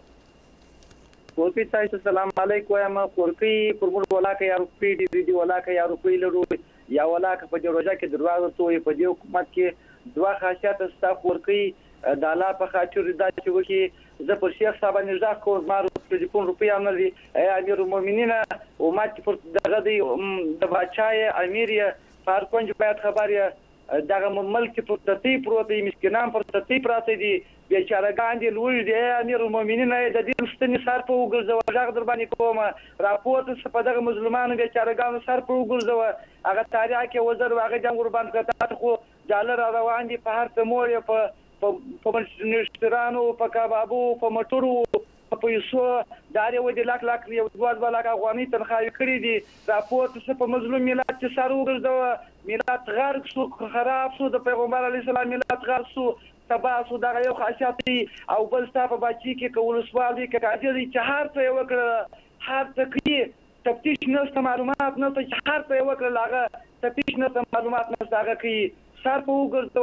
پورپی تاسو سلام علیکم. ما پورپی پرمول ولاکه یا روپی دی ولاکه یا روپی لرو یا ولاکه په روزه کې دروازه توې په دې حکومت کې دوه خاصیت ستا پورپی د الله په خاطر دا چې وکي زه پر شیخ صاحب نږدې کوم ما ټلیفون روپی امر دي امیر المؤمنین او ما چې پر دغه دی د بچای امیر فارکونج باید خبره دغه ملک پر ترتیب پروت مسکینان پر ترتیب راته دي بیچارهګان دي لوی دي امیر المؤمنین د دې مستنی سر په وګرځو ځاګ در باندې کوم راپورټ په دغه مظلومانو بیچارهګانو سر په وګرځو هغه تاریخ کې وزر واغه جنگ قربان کړه خو جالر روان دي په هر تمور په منشترانو په کبابو په موټرو په پیسو داري ودی لاک یو 2 لاک افغاني تنخواه کړی دي راپورټ څه په مظلوم ملت چې سر وګرځو ملت غرق شو خراب شو د پیغمبر علی السلام ملت غرق شو تبا شو دغه یو خاصیت او بل ستاسو بچی کې کول سوال دي کې راځي چې هر څه یو کړ هر څه کې تفتیش نشته معلومات نه ته هر څه یو کړ لاغه تفتیش نشته معلومات نه هغه کې سر په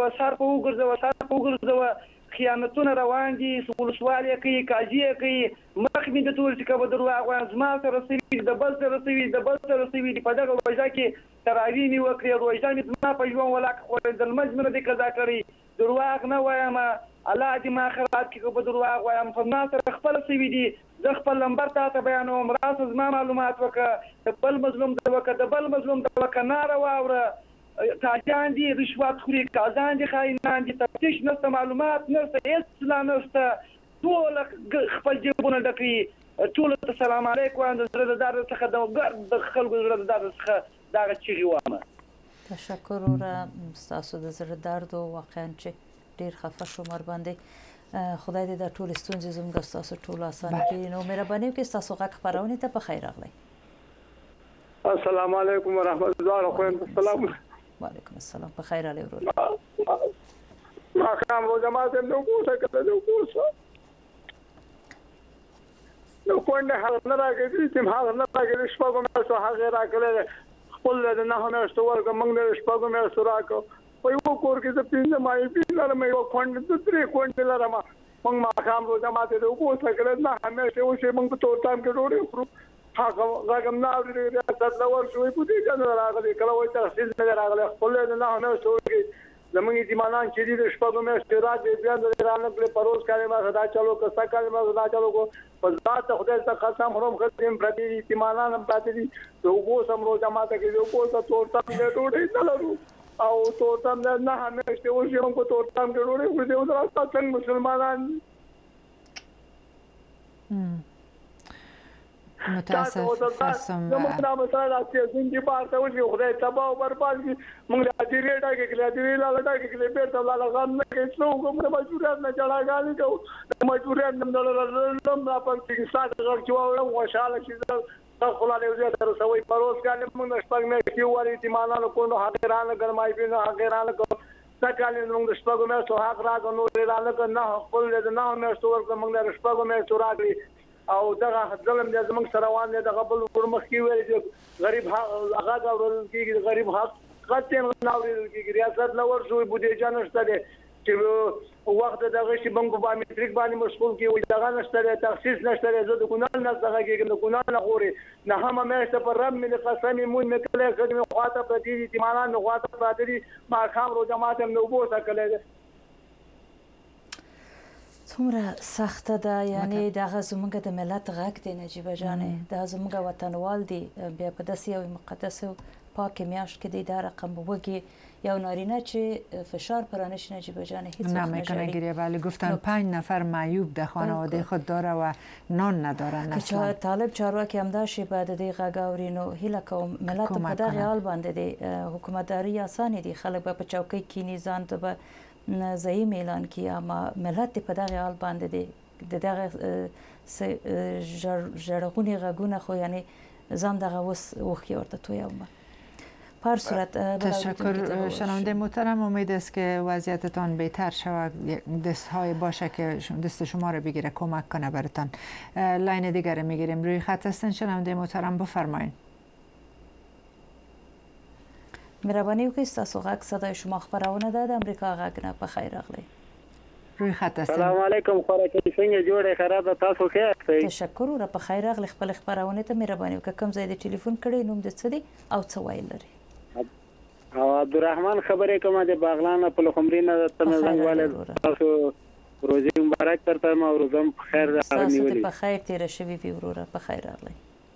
وګرځو خیانتونه روان دي ولسوالۍ کوي قاضي کوي مخ مې د ټول چې کبه درواغ وایم زما سره رسوي د بل سره رسوي په دغه وجه کې تراویح مې وکړې روژه مې زما په ژوند ولاک خوړېدل مجبوره دې قضا کړې درواغ نه وایم الله دې ما خراب کړي که په درواغ وایم په ما سره خپل سوي دي زه خپل نمبر تاته بیانوم راسه زما معلومات وکړه د بل مظلوم د وکړه ناره واوره قاضیان دي رشوت خوري قاضیان دي خاینان دي تفتیش نشته معلومات نشته هیڅ لا نشته ټول خپل جیبونه ډکوي ټول ته سلام علیکم د زړه د درد څخه د خلکو زړه د درد څخه دغه چیغې وامه. تشکر وروره ستاسو د زړه درد او واقعا چې ډېر خفه شوم ورباندې خدای دې دا ټولې ستونزې زموږ ستاسو ټولو اسانه کړي. نو مهرباني وکړئ ستاسو غږ خپرونې ته په خیر راغلی. السلام علیکم ورحمت الله وبرکاته. وعلیکم السلام. په خیر علي ورور. ما کوم روزه ما ته نو کوڅه کړه نو کوڅه نو کوڼه هغه نه راګرځي چې هغه نه راګرځي شپږ مې سو هغه راکړل خپل نه هم څه ورګ موږ نه شپږ مې سو راکو په یو کور کې د پینځه مای پینځه مې یو کوڼه د درې کوڼه لرم موږ ما کوم روزه ما ته نو کوڅه کړه نه همیشه اوسې موږ ته تام کې ډوډۍ خورو هغه راګم نه اوري ریاست نو ورشوي په دې ځای راغلي کله وایي تحصیل نه راغلي خپل نه هم څه زمونږ ایمانان چې د شپږ مې استراحت دی بیا د ایران په پروز کړي ما صدا چلو کسا کړي ما صدا چلو کو په ذات خدای ته قسم خورم خدیم پرتی ایمانان هم پاتې دي ته وګو سم روزه ماته کې وګو ته تورته مې ډوډۍ نه لرو او تورته نه همیشه اوسې موږ په تورته کې ډوډۍ خو دې وځه څنګه مسلمانان متاسف هستم. زموږ دا مسله راځي چې پاتې وي خدای تباہ او برباد کی موږ د دې ریټه کې کله دې لاله کې کله بیرته لاله غم نه کې څو کوم مجبوریت نه چلاګالي کو مجبوریت نه لرم را پر پاکستان غوښتو او خوشاله چې خلا له وزیر سره سوي پروس کاله موږ شپږ مې کیو ورې ایمانانو کوو حاضرانه ګرمای بینه حاضرانه کو سکاله موږ شپږ مې سو حق راغ نو رانه نه خپل نه مې سو ورته موږ شپږ مې سو راغلي او دغه ظلم د زمنګ سروان د غبل ورمخ کی ویل چې غریب هغه دا ورل کیږي غریب حق قطن ناورل کیږي ریاست نور شوې بودی جنشته چې وخت دغه شی بنګ بایومټریک باندې مشغول کی وي دغه نشته تخصیص نشته زه د ګونال نه څنګه کېږم د ګونال نه غوري نه هم مې ته پر رب مې قسم مون مې کله خدمت خواته پدې دي ایمانان خواته پدې دي ما خام رو جماعت هم نو بوسه کله څومره سخته ده یعنی دغه زموږ د ملت غږ دی نجیبه جانې دا زموږ وطنوال دي بیا په داسې یو مقدس او پاک میاشت کې دی دا رقم وګي یو نارینه چې فشار پرانش نجیبه جانې هیڅ نمیکنه گیره ولی گفتن 5 نفر معیوب در خانواده خود داره و نان ندارن اصلا طالب چارواکی هم داشت بعد دی غږ اورینو هیله کوم ملت په دغه حال باندې دی حکومتداري اسانه دي خلک به په چوکۍ کینی ځان ته به زعیم اعلان کی اما ملت په دغه حال باندې دی دغه ژړغونی غږونه خو یعنی زم دغه وخت ورته تویم پر صورت تشکر شنونده محترم امید است که وضعیتتان بهتر شود دستهای باشه که دست شما رو بگیره کمک کنه براتون لاین دیگر میگیریم روی خط هستن شنونده محترم بفرمایید مهربانی وکړئ تاسو غږ صدای شما خبرونه ده د امریکا غږ نه په خیر راغلی روی خط هستین سلام علیکم خوراکي څنګه جوړه خراب تاسو ښه یاست تشکر را په خیر راغلی خپل خبرونه ته مهربانی وکړئ کوم ځای د ټلیفون کړی نوم د څه دی او څه ویل لري او عبدالرحمن خبرې کومه د باغلان په لخمرینه ته زنګ والد تاسو روزي مبارک ترته ما روزم خیر راغلی تاسو په خیر تیر شوی وی وروره په خیر راغلی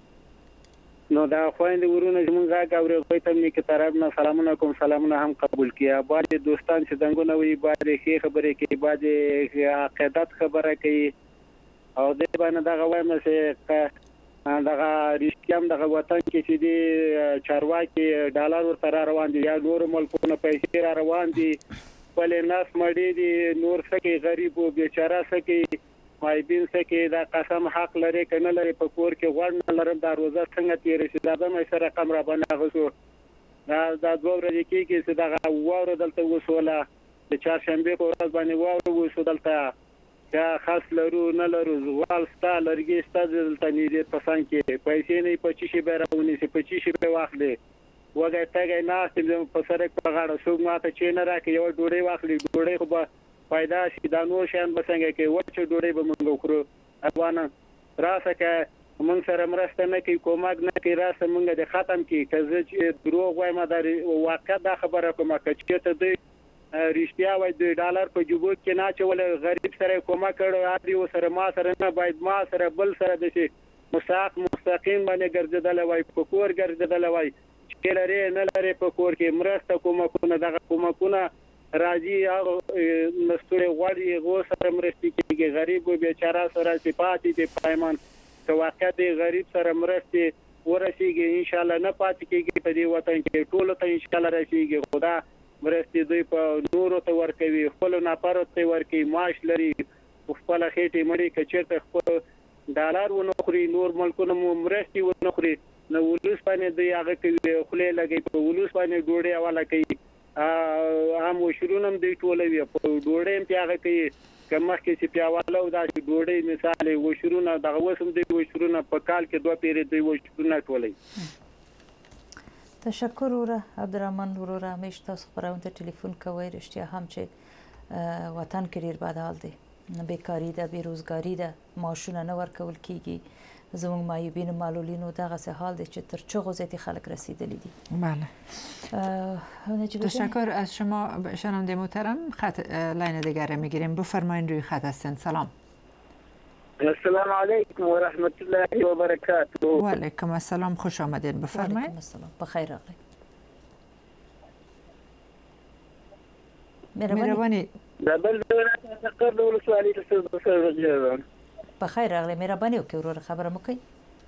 نو دا خويند ورونه زمونږ غاګ او ریښې ته مې کې طرف نه سلامونه کوم سلامونه هم قبول کیا بعد دوستان چې څنګه وي بعد ښه خبرې کوي بعد عقیدت خبره کوي او د باندې دا وایم چې دا ریښتیام د وطن کې چې دی چارواکي ډالر ورته روان دي یا نور ملکونه پیسې روان دي بلې ناس مړي دي نور څه غریب او بیچاره څه مایبین سکه دا قسم حق لري کنه لري په کور کې غوړ نه لرم دا روزه څنګه تیر شي دا به مې سره رقم را باندې غوښو دا دوه ورځې کې چې دا واره دلته وسوله د چهارشنبه په ورځ باندې واره وسو دلته یا خاص لرو نه لرو زوال ستا لرګي ستا دلته نیدې پسان کې پیسې نه په چی به راونی سي په چی به واخلې وګای تاګای نه په سره په غاړه سو ماته چې نه راکې یو ډوړې واخلې ډوړې خو به پیدا شي دا نور شان به څنګه کې وچه ډوډۍ به موږ وخورو افغان راسه کې موږ سره مرسته نه کوي کومک نه کوي راسه موږ د ختم کې کزه چې دروغ وایم دا واقع دا خبره کومه چې ته د ریښتیا وای د ډالر په جوبو کې نه چول غریب سره کومک کړو عادي و سره ما سره نه باید ما سره بل سره د شي مستقیم باندې ګرځیدل وای په کور ګرځیدل وای چې لري نه لري په کور کې مرسته کومکونه دغه کومکونه راځي هغه مستوري غوړي غو سره مرستي کوي غریب او بیچاره سره صفاتي دي پایمان که واقع دي غریب سره مرستي ورسیږي ان شاء الله نه پاتې کیږي په دې وطن کې ټول ته ان شاء الله راشيږي خدا مرستي دوی په نورو ته ورکوي خپل ناپارو ته ورکوي معاش لري خپل خېټه مړي کچته خپل ډالر ونخوري نور ملکونو مرستي ونخوري نو ولوس باندې د هغه کوي خلې لګي په ولوس باندې ډوډۍ والا کوي هم وشرونم دی ټولوي په ډوډۍ په هغه کوي کمه کې چې پیاواله او دا ډوډۍ مثال وشرونه دغه وسم دی وشرونه په کال کې دوه پیری دی وشرونه ټولوي. تشکر وره عبدالرحمن وروره همیشه تاسو خبرونه ته ټلیفون کوئ رښتیا هم چې وطن کې ډیر بد حال دی بیکاری ده بیروزګاری ده معاشونه نه ورکول کیږي زموږ معیوبین معلولینو دغه سه حال دی چې تر چغو زیاتی خلک رسیدلی دي. بله تشکر از شما شنونده محترم. خط لاین دیگر میگیریم بفرمایید روی خط هستین. سلام. السلام علیکم و رحمت الله و برکاته. و علیکم السلام خوش آمدید بفرمایید. بخیر راغلی. مهربانی. دبل تقرر ولسوالی تصدق بخیر راغلی. مهربانی وکړئ ورور خبره مو کوي.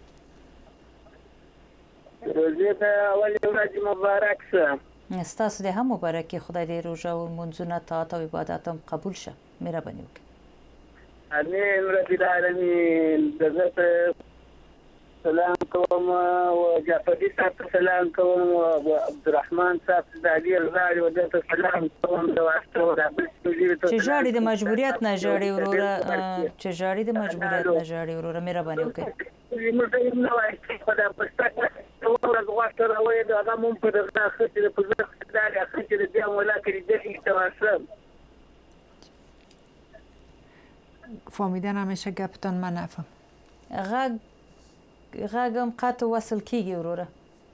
روزه ته اول ورځ مبارک شه. ستاسو دې هم مبارکي خدای دې روزه او منځونه طاعت او عبادت هم قبول شه. مهربانی وکړئ. امين رب العالمين. جزاك سلام کوم او جعفري صاحب سلام کوم او عبد الرحمن صاحب دالي الغالي ودته سلام کوم د واسطه چې جاړي د مجبوریت نه جاړي وروره چې جاړي د مجبوریت نه جاړي وروره مهرباني وکړئ. موږ یې نو وایي خدای په ستاسو ورځ غواړم راوي دا هغه مونږ په دغه خاطر په ځکه دا خاطر دې ولا کړی دې تواصل فهمیدن همیشه گپتان من نفهم. غاگم قطع وصل کیگی وروره.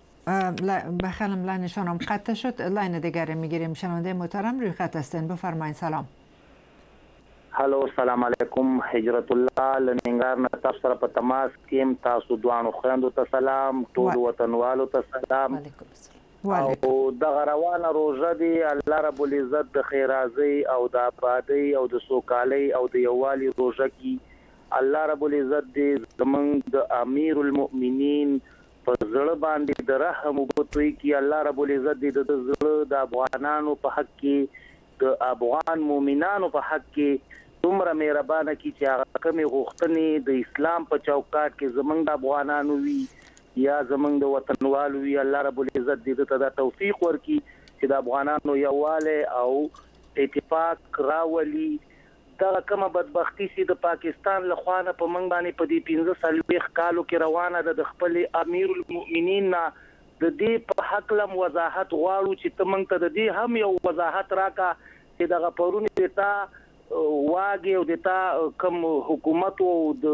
بخیرم لاینشانم قطع شد. لاین دیگر میگیریم. شنونده محترم روی خط هستین بفرمایید. سلام. هلو سلام علیکم. هجرت الله لنګار نه تاسو سره په تماس کې تاسو دوانو خويندو ته سلام ټول وطنوالو ته سلام. او د روانه روزه دی الله رب العزت د خیرازي او د آبادی او د سوکالۍ او د یووالي روزه کی الله رب العزت دې زمونږ د امیر المؤمنین په زړه باندې د رحم وبوي کی الله رب العزت دې د زړه د افغانانو په حق کې د افغان مؤمنانو په حق کې دومره مهربانه کی چې هغه کومې غوښتنې د اسلام په چوکاټ کې زمونږ د افغانانو وي یا زمونږ د وطنوالو وي الله رب العزت دې ته دا توفیق ورکړي چې د افغانانو یووالی او اتفاق راولي. دغه کومه بدبختی چې د پاکستان له خوا نه په موږ باندې په دې 15 کالو کې روانه ده د خپل امیر المؤمنین نه د دې په حق لم وضاحت غواړو چې ته موږ ته د دې هم یو وضاحت راکا چې دغه پرونی دیتا واګي او دیتا کوم حکومت او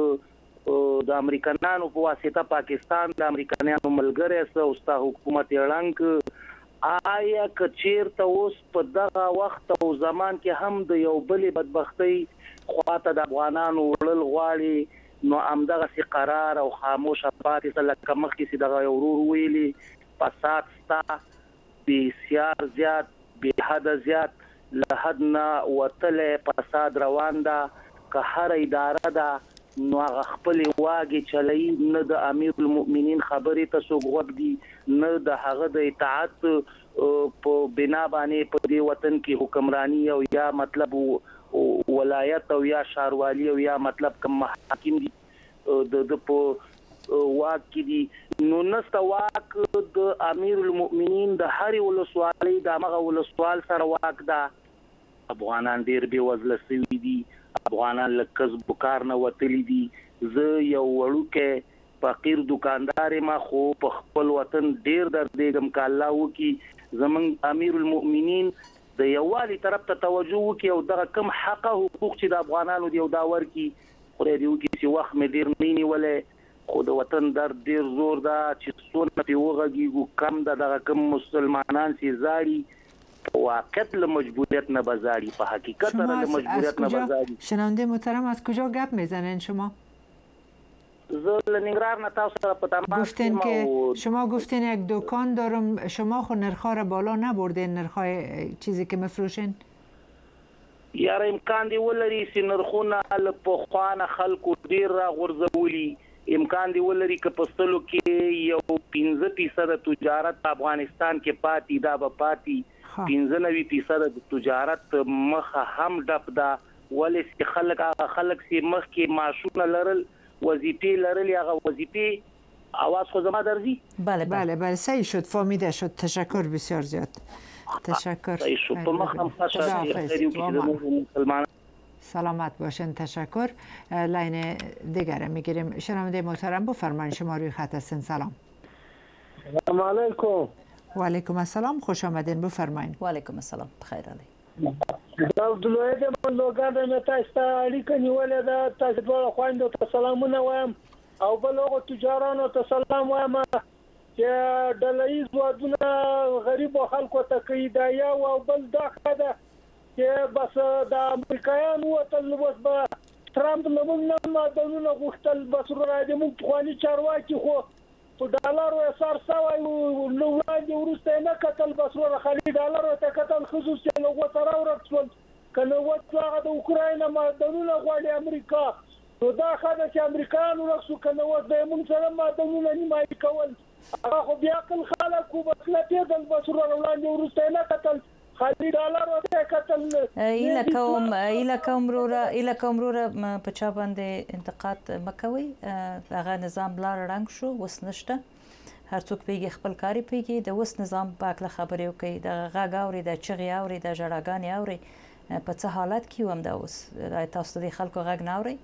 د امریکایانو په واسطه پاکستان د امریکایانو ملګری سره اوستا حکومت اعلان آیا کچیر ته اوس په دغه وخت او زمان کې هم د یو بل بدبختی خواته د افغانانو ولل غواړي نو همدغه سي قرار او خاموش پاتې لکه مخکې سي دغه ورور ویلي فساد ستا بسیار زیات به حد زیات له حد نه وتل فساد روان ده که هر اداره ده نو هغه خپل واګي چلای نه د امیر المؤمنین خبرې ته څوک وګدي نه د هغه د اطاعت په بنا باندې په دې وطن کې حکمرانی او یا مطلب ولایت او یا شاروالي او یا مطلب کوم حاکم دي د په واک کې دي نو نست واک د امیر المؤمنین د هر ولسوالۍ د هغه ولسوال سره واک ده. افغانان ډیر به وزله سوي دي افغانان له کسب کار نه وتلی دي. زه یو وړوکې فقیر دکاندار ما خو په خپل وطن ډیر دردېږم که الله وکړي زمونږ امیر المؤمنین د یووالي طرف ته توجه وکړي او دغه کم حق حقوق چې د افغانانو دی او دا ورکړي خدای دې وکړي چې وخت مې ډیر نه نیولی خو د وطن درد ډیر زور ده چې څونه پرې وغږېږو کم ده دغه کم مسلمانان چې زاړي واقعیت له مجبوریت نه بازاری په حقیقت سره له مجبوریت نه بازاری. شنونده محترم از کجا گپ میزنین شما؟ زه لنگرار نه تاسو سره په تماس گفتین که شما گفتین یک دکان دارم شما خو نرخ‌ها را بالا نبردین نرخ‌های چیزی که مفروشین؟ یاره امکان دی ولري چې نرخونه له پخوانه خلکو ډیر را غورځولي امکان دی ولري که په سلو کې یو 15% تجارت په افغانستان کې پاتې دا به پاتې 95% د تجارت مخه هم ډپ ده ولې خلک سي مخ کې معاشونه لرل وظیفې لرل هغه وظیفې آواز خود ما درزی؟ بله بله بله صحیح شد فهمیده شد تشکر بسیار زیاد تشکر صحیح شد تو مخم مسلمان سلامت باشین تشکر لاین دیگر میگیریم شنونده محترم بفرمایید شما روی خط هستین سلام سلام علیکم و علیکم السلام خوش آمدین بفرمایید و علیکم السلام بخیر علی دا عبدالوهید من لوګر نه تاسو ته اړیکه نیولې ده تاسو ټول خويندو ته سلامونه وایم او بل هغه تجارانو ته سلام وایم چې ډلهیز وادونه غریب خلکو ته کوي دا یو او بل دا خده چې بس د امریکایانو وتل بس به ترامپ لمونږ نه مادهونه غوښتل بس راځي موږ خواني چارواکي خو په ډالر او سر سوای نو وړاندې ورسته نه کتل بس ور خالي ډالر ته کتل خصوصي نو وتر ورکول کنه وڅاغه د اوکراینا مادهونه غواړي امریکا نو دا خدای چې امریکایانو رخصو کنه و د موږ سره مادهونه نیمای کول هغه بیا کل خلکو بس لا پیدل بس ور وړاندې ورسته نه کتل خالي ډالر ته کتل ایله کوم رورا په چا باندې انتقاد مکوي هغه نظام لار رنګ شو وس نشته هر څوک پیږي خپل کاری پیږي د وس نظام پاک له خبرې کوي د غاګ اوري د چغي اوري د جړاګان اوري په څه حالت کې وم دا اوس تاسو د خلکو غاګ نه اوري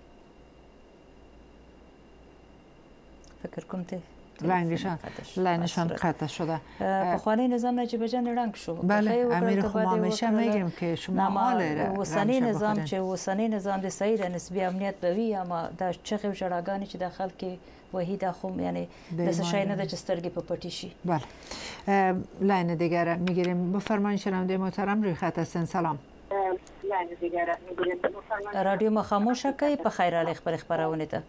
فکر کوم ته لاینشان قطع شده بخوانی نظام نجیب جان رنگ شو بله امیر خب ما همیشه میگیم که شما حال وسنی نظام چې وسنی نظام د صحیح نسبی امنیت بوي اما د چغې او جړاګانې چې داخل کې وحید خو یعنی د څه شي نه د چسترګې په پټی شي بله لاین دیگر میگیریم بفرمایید شنونده محترم روی خط هستن سلام لاین دیگر میگیریم بفرمایید رادیو مخاموشه کوي په خیر علی خبرونه ته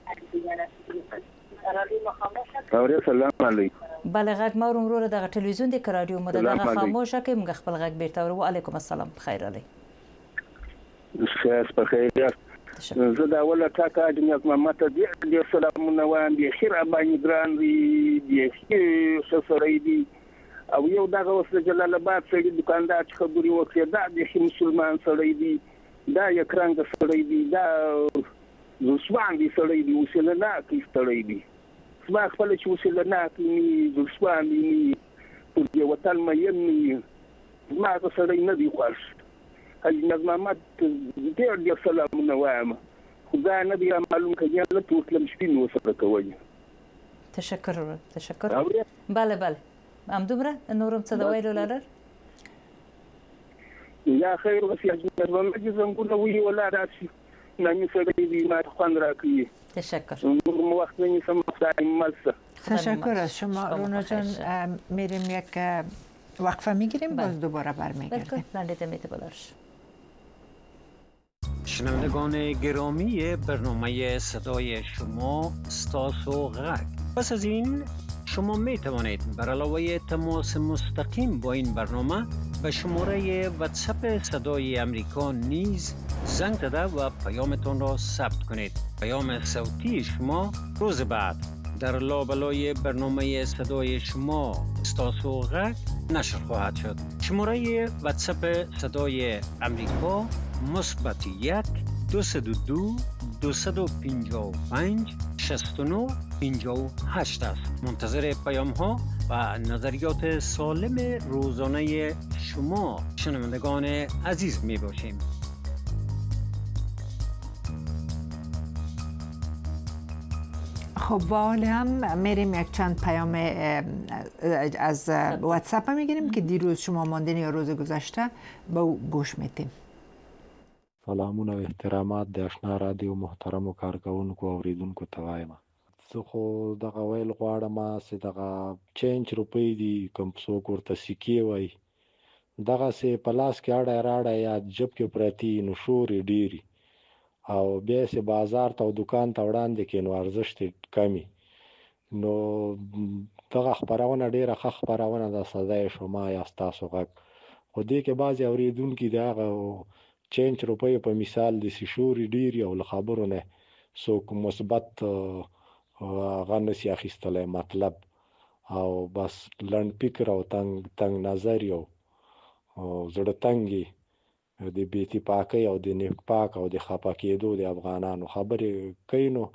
سلام علیکم بله غږ ما وروره د ټلویزیون د رادیو مدغه خاموشه کې موږ خپل غږ بیرته ورو علیکم السلام خیر علی شاس په خیر زه دا ولا تاکه د محمد دې سلامونه وایم د خیر ابانی ګران دی سفرې دی او یو دغه اوس جلال آباد سړي دکاندار خبري وکړي دا د مسلمان سړي دی دا یو کرنګ سړي دی دا زوسوان دی سړي دی وسله نه کی سړي دی ما خپل چې وسله نه کی زوسوان دی په یو وطن مې ما سړي نه دی خوښ هغه محمد دې سلامونه وایم خدای نه دی معلوم کړي له ټول مشکل وسره کوي تشکر بله ام دومره نورم څه د ویلو لرل یا خیر وسیله محمد زنګونه وی ولا راشي نامي سره دی ما خوان راکړي تشکر نور وقت نمیسم مالسه تشکر از شما رونا جان میریم یک وقفه میگیریم باز دوباره برمیگردیم شنوندگان گرامی برنامه صدای شما ستاس و غرق پس از این شما می توانید بر علاوه تماس مستقیم با این برنامه به شماره واتساپ صدای امریکا نیز زنگ زده و پیامتان را ثبت کنید. پیام صوتی شما روز بعد در لابلای برنامه صدای شما ستاس و غرق نشر خواهد شد. شماره واتساپ صدای امریکا مثبت 1 202 255 69 58 است. منتظر پیام ها و نظریات سالم روزانه شما شنوندگان عزیز می باشیم. خب با حال هم میریم یک چند پیام از واتساپ میگیریم که دیروز شما ماندین یا روز گذشته با گوش میتیم. سلامونه و احترامات د آشنا رادیو محترمو کارکونکو او اوریدونکو ته وایم. زه خو دغه ویل غواړم چې دغه چینج روپۍ دي کوم څوک ورته سکې وایي دغسې په لاس کې اړی راړی یا جب کې پرتي نو شورې ډېري او بیا یې بازار ته او دوکان ته وړاندې کړي نو ارزښت یې کمي نو دغه خپرونه ډېره ښه خپرونه ده صدای شما یا ستاسو غږ خو دې کې بعضې اورېدونکي د هغه چینج روپۍ په مثال د شورې ډېري او له خبرو نه څوک مثبت هغه نشي اخیستلی مطلب او بس لنډ فکر او تنګ نظر او زړه تنګي د بې اتفاقۍ او د نفاق او د خفه کېدو د افغانانو خبرې کوي نو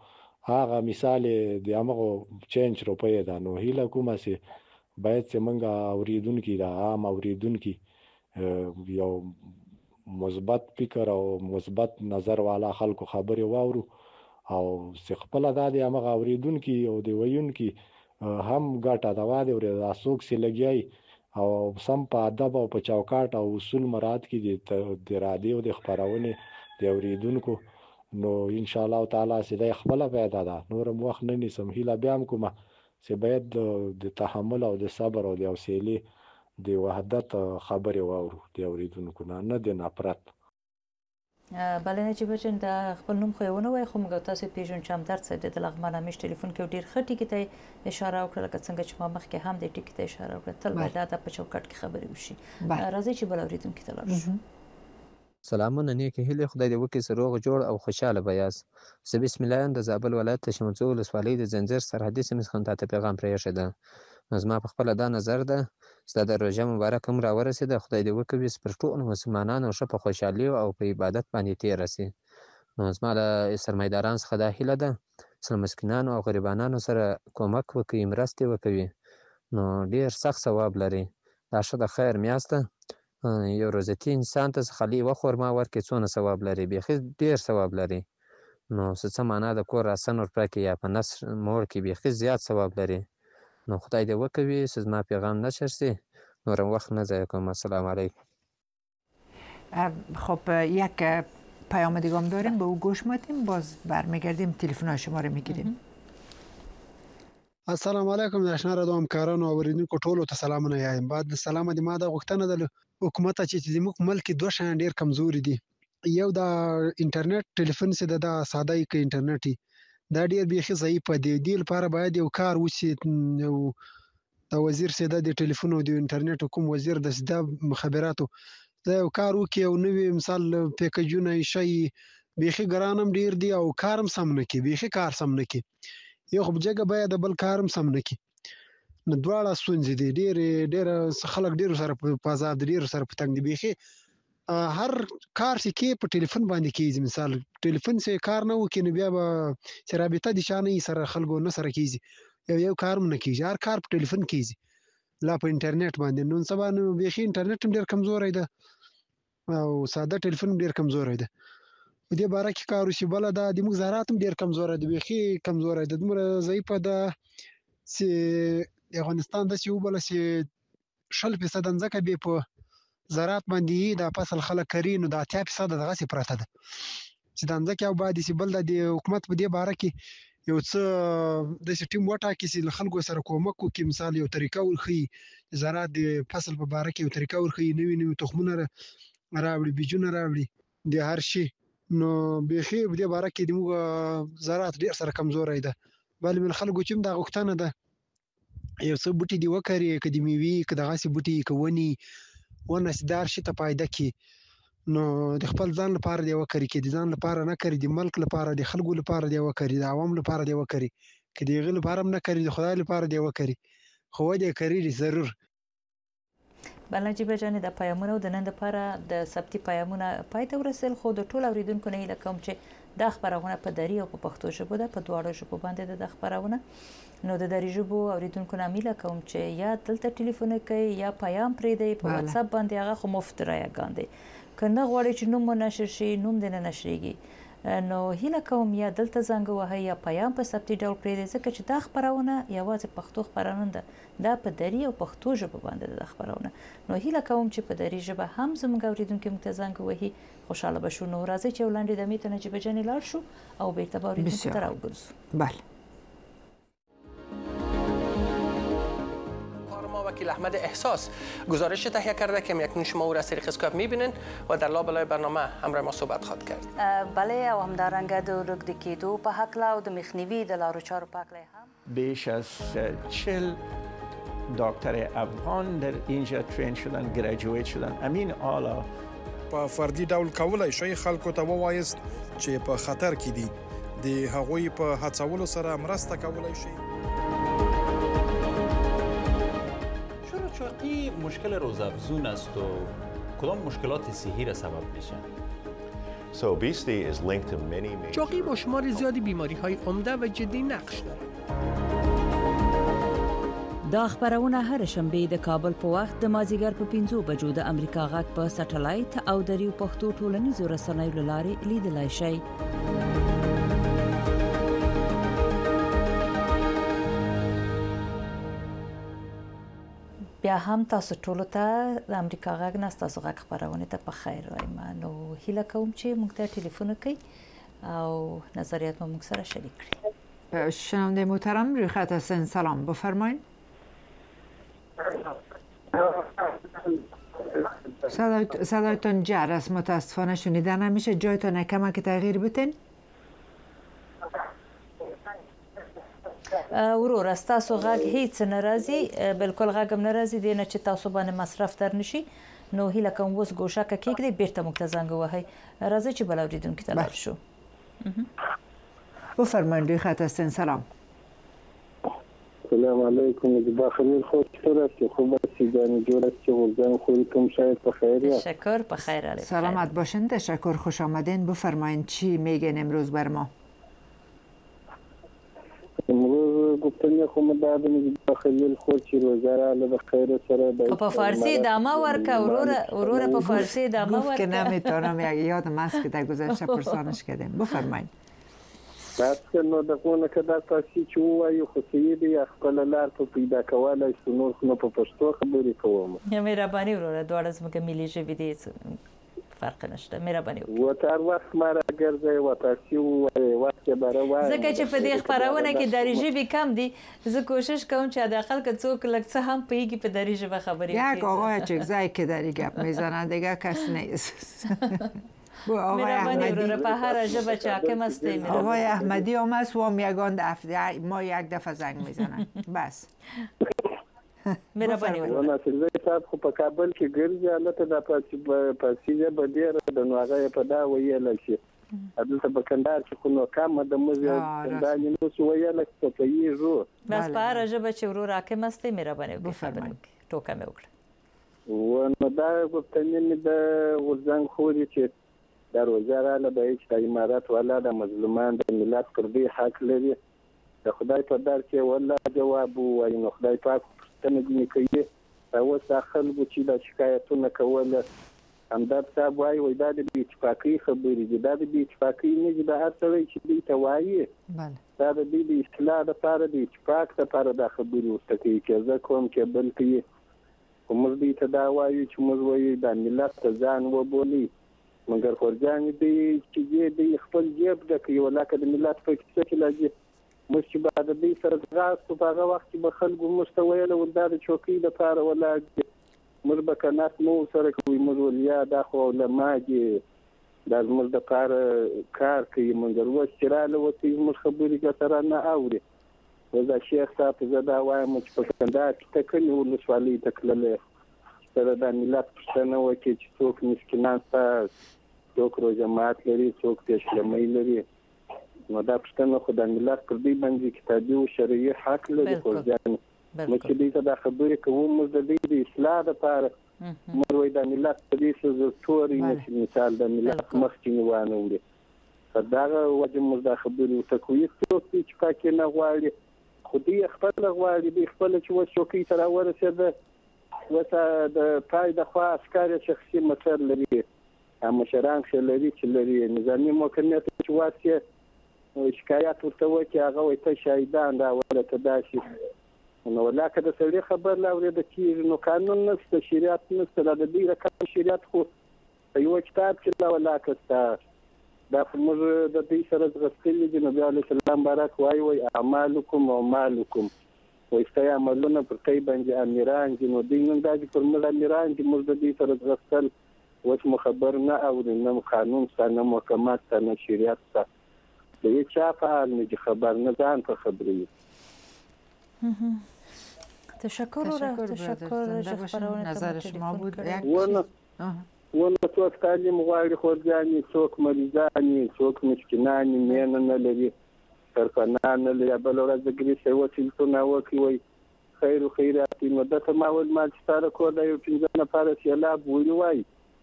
هغه مثال د هغه چینج روپۍ ده. نو هیله کومه چې باید چې موږ اوریدونکي د عام اوریدونکي یو مثبت فکر او مثبت نظر والا خلکو خبرې واورو او چې خپل د هغه اوریدونکي او د ویونکي هم ګټه دا واده ور د اسوک سي لګي او سم په ادب او په چوکاټ او اصول مراد کې د رادیو د خبرونه د اوریدونکو نو ان شاء الله تعالی سیده خپل پیدا ده. نور وخت نه نسم هیله بیا هم کومه چې باید د تحمل او د صبر او د حوصله د وحدت خبرې واورو د اوریدونکو نه د نفرت. بله نجیب جان د خپل نوم خو یې ونه وایي خو موږ تاسو پیژنو چې همدرد صاحب د لغمان همیش ټلیفون کې ډېر ښه ټکي ته اشاره وکړه لکه څنګه چې ما مخکې هم د ټکي ته اشاره وکړه تل باید دا په چوکاټ کې خبرې وشي. راځئ چې بل اوریدونکي ته لاړ شو. سلامونه نیکې هیلې خدای دې وکړي چې روغ جوړ او خوشحاله به یاست. زه بسم الله یم د زابل ولایت د شمولزو ولسوالۍ د ځنځیر سرحدي سیمې څخه تاته پیغام پرېښی ده. نو زما په خپله دا نظر ده چې د روژه مبارک هم راورسېده خدای دې وکړي چې پر ټولو مسلمانانو ښه په خوشحالي او په عبادت باندې تېره شي. نو زما له سرمایدارانو څخه دا هیله ده چې له مسکینانو او غریبانانو سره کومک وکړي مرستې وکوي نو ډېر سخت ثواب لري. دا ښه د خیر میاشت ده. یو روزتي انسان ته خالي یوه خورما ورکړي څونه ثواب لري بیخي ډېر ثواب لري. نو څه معنا د کور راسن ورپره کې یا په نصر موړ کې بیخي زیات ثواب لري. نو خدای دې وکوي چې زما پیغام نشر شي. نورم وقت نضایع کنم. السلام علیکم. خب یک پیام دیگه هم داریم به او گوش میدیم باز برمیگردیم تلفن شما رو میگیریم. السلام علیکم د آشنا رادیو همکارانو او اوریدونکو ټولو ته سلامونه وایم. بعد سلام د ما د غوښتنه د حکومت چې زموږ ملک دوه شان ډیر کمزوري دي. یو د انټرنیټ ټلیفون سي د ساده کې انټرنیټ دا ډیر بیخي ضعیف دی. د لپاره باید یو کار وشي. یو د وزیر سیده د ټلیفون او د انټرنیټ کوم وزیر د سیده مخابراتو دا یو کار وکي او نوې مثال پیکیجونه شي بیخي ګرانم ډیر دی او کارم سم نه کی بیخي کار سم نه کی یو خو بجګه باید بل کارم سم نه کی نو دواړه سونځي دي ډیر خلک ډیر سره په آزاد ډیر سره پتنګ دی بیخي هر کار چې کې په ټلیفون باندې کیږي. مثال ټلیفون سره کار نه وکي نو بیا به رابطه دي شانه سره خلکو نه سره کیږي یو کار نه کیږي. هر کار په ټلیفون کیږي لا په انټرنیټ باندې. نو سبا نو بیخي انټرنیټ هم ډیر کمزوري ده او ساده ټلیفون ډیر کمزوري ده. په دې باره کې کار وشي. بل دا د موږ زراعت هم ډیر کمزوري ده بیخي کمزوري ده. دومره ضعیفه ده چې افغانستان د سی وبله چې 0% ځکه به په زراعت باندې د فصل خلک کوي نو د 80% دغه سي پراته ده چې د ځکه او باندې چې بل د حکومت په دې باره کې یو څه د سټیم وټا کې چې خلکو سره کومک وکړي. مثال یو طریقه ورخي زراعت د فصل په باره کې یو طریقه ورخي نوې تخمونه راوړي بیجونه راوړي د هر شي. نو بیخي په دې باره کې د موږ زراعت ډیر سره کمزوري ده. بل من خلکو چې د غوښتنه ده یو څه بوټي دی وکړي کدي میوي کداغه سي بوټي کوونی ونه سدار شي ته پایده کی نو د خپل ځان لپاره دی وکړي کې د ځان لپاره نه کړی د ملک لپاره د خلکو لپاره دی وکړي د عوام لپاره دی وکړي کې دی غل لپاره نه کړی د خدای لپاره دی وکړي خو دې کړی ضرور. بلنجیب جان د پیامونو د نن لپاره د سبتي پیامونه پای ته ورسېل خو د ټول اوریدونکو نه لکم چې د خبرونه په دری او په پښتو ژبه ده په دواړو ژبو باندې د خبرونه نو د دری ژبو اوریدونکو نه میله کوم چې یا دلته ټلیفون کوي یا پیام پرې دی په واتس اپ باندې هغه خو مفت راګاندي کنه غواړي چې نوم نشر شي نوم دې نه نشريږي نو هیله کوم یا دلته زنګ وهي یا پیام په سبتي ډول پرې دی ځکه چې د خبرونه یوازې پښتو خبرونه ده دا په دری او پښتو ژبه باندې د خبرونه نو هیله کوم چې په دری ژبه هم زموږ اوریدونکو متزنګ وهي خوشاله بشو. نو راځي چې ولاندې د میته نجیب جان لاړ شو او بیرته به اوریدونکو ته راوګرځو. بله وکیل احمد احساس گزارش تهیه کرده که اکنون شما او را از طریق اسکایپ میبینین و در لابلای برنامه همراه ما صحبت خواهد کرد. بله او همدارنګه د رګد کېدو په حق لا او د مخنیوي د لارو چارو په حق هم بیش از 40 دکتر افغان در اینجا ترین شدن گریجویت شدن. امین آلا په فردي ډول کولای شي خلکو ته ووایست چې په خطر کې دي د هغوی په هڅولو سره مرسته کولای شي. چاقی مشکل روزافزون است و کدام مشکلات صحی را سبب میشه؟ چاقی با شمار زیادی بیماری‌های عمده و جدی نقش دارد. دا خبرونه هر شنبه د کابل په وخت د مازیګر په 5 بجو د امریکا غږ په سټلایټ او د ریو پښتو ټولنیزو رسنیو له لارې لیدلای شئ. بیا هم تاسو ټولو ته د امریکا غږ نه تاسو غږ خبرونه ته په خیر وایم. نو هیله کوم چې موږ ته ټلیفون وکړئ او نظریات مو موږ سره شریک کړئ. شنونده محترم روی خط هستین، سلام بفرمایید. صدایتون جر است، متاسفانه شنیدن نمیشه. جایتون کمک تغییر بتین. ورور تاسو غږ هیڅ ناراضي، بالکل غږم ناراضي دي نه چې تاسو باندې مصرف در نشي. نو هیله کوم وس ګوشه کېږدئ بیرته موږ ته زنګ ووهئ. راځئ چې بل اورېدونکي ته لاړ شو. بفرمایید روی خط هستین، سلام. سلام علیکم. بخیر خود چطور هستی؟ خوب هستی؟ جان جور هستی؟ ولدان خودتون شاید بخیر. تشکر، بخیر علی. سلامت باشین. تشکر، خوش آمدین. بفرمایید چی میگین امروز بر ما؟ امروز گفتنی خود دادم بخیر خود چی روزاره علی بخیر سره. په فارسی دامه ورکه ورور په فارسی دامه ورکه. گفت که نمیتونم، یادم است که در گذشته پرسانش کردیم. بفرمایید. بس نو دغه که دا تاسو چې وایو خو سیدی خپل لار په پیدا کولای شو، نو په پښتو خبرې کوم. یا مهرباني وروره، دواړه زموږ ملي ژبې دي، فرق نشته. مهرباني وکړئ. و تر وخت ما راګرځي و تاسو وایي وخت به راوړم. ځکه چې په دې خبرونه کې دری ژبې کم دي، زه کوشش کوم چې حداقل که څوک لږ څه هم پوهیږي په دری ژبه خبرې وکړي. یک آقای چکزایی که دری گپ میزنه دیگه کس نیست. آقای احمدی په هر ژبه چې حاکم است. آقای احمدی هم است و هم یگان دفعه ما یک دفعه زنگ میزنن بس. مهرباني وکړئ. ناصر صاحب خو په کابل کې ګرځي، البته د پاسي ژبه ډېره د نو هغه په دا ویل شي. دلته په کندهار کې خو نو کم د مزه کندهار نو څه ویل څه کوي. بس په هر ژبه چې ورور حاکم است مهرباني وکړئ. ټوکه مې وکړه. و نو دا غوښتنې د ورځنګ خوري چې در وزاره له به چې د امارات والا د مظلومان د ملت پر دې حق لري. د خدای په در کې والله جواب وایي. نو خدای پاک څنګه دې کوي او څه خلکو چې د شکایتونه کول همدار صاحب وایي دا د بې اتفاقۍ خبرې دي. دا د بې اتفاقۍ نه دي، د هر سړی چې دوی ته وایي دا د دوی د اصلاح دپاره د اتفاق دپاره دا خبرې ورته کوي. چې زه کوم کې بل کوي خو موږ دوی ته دا وایو چې موږ وایو دا ملت ته ځان وبولي، مګر خورجانې دی چې دی خپل جیب ډکوي. ولکه د ملت په کیسه کې لګي موږ چې به د دوی سره ځغاستو په هغه وخت کې به خلکو موږ ته ویل دا د چوکۍ دپاره ولاړ دي، موږ به کناس مو سره کوي. موږ ولیا دا خو علما دي، دا زموږ دپاره کار کوي. مګر اوس چې راله وتې زموږ خبرې سره نه اوري. دا شیخ صاحب زه دا وایم چې په کندهار کې ته کومې ولسوالۍ ته تللی سره دا ملت پوښتنه وکړي چې څوک مسکینان سته، څوک روژه مات لري، څوک پیشلمۍ لري. نو دا پوښتنه خو د ملت پر دوی باندې کتابي او شرعي حق لري. خورجانې موږ چې دوی ته دا خبرې کوو موږ د دوی د اصلاح دپاره موږ وایي دا ملت په دې څه زه توری نه چې مثال د ملت مخکې وانه وړي. په دغه وجه موږ دا خبرې ورته کوو. څوک دی چې پاکې نه غواړي خو دوی خپله غواړي. دوی خپله چې اوس چوکۍ ته راورسېده اوس د پای د خوا عسکر شخصي مسر لري، مشران ښه لري چې لري نظامي محکمیت چې واسې شکایت ورته وکړي هغه وایي ته شهیدان راوله ته داسې. نو ولکه د سړي خبر لا اورېده کېږي. نو قانون نشته، شریعت نشته. دا د دوی رقم شریعت خو په یوه کتاب کې لا ولکه شته. دا خو موږ د دوی سره ځغستلي دي. نبي علیه السلام بارک وایي اعمالکم او مالکم، وایي ستاسې عملونه پر تی باندې امیران دي. نو دوی نن دا چې پر موږ امیران دي، موږ د دوی سره ځغستل. اوس مو خبر نه اوري، نه قانون شته، نه محکمات شته، نه شریعت شته. د هیڅ چا په حال نه دي خبر، نه ځان په خبروي. تشکر نظر شما بود. ونه څوک تعلیم غواړي خورجانې، څوک مریضان، څوک مسکینان مینه نه لري، سرپناه نه لري. بله ورځ د ګریس یوه تلیفون وکړي وایي خیر و خیرات. نو ده ته ما ویل ما چې ستا د کور دا یو 15 نفره سیلاب ولې وایي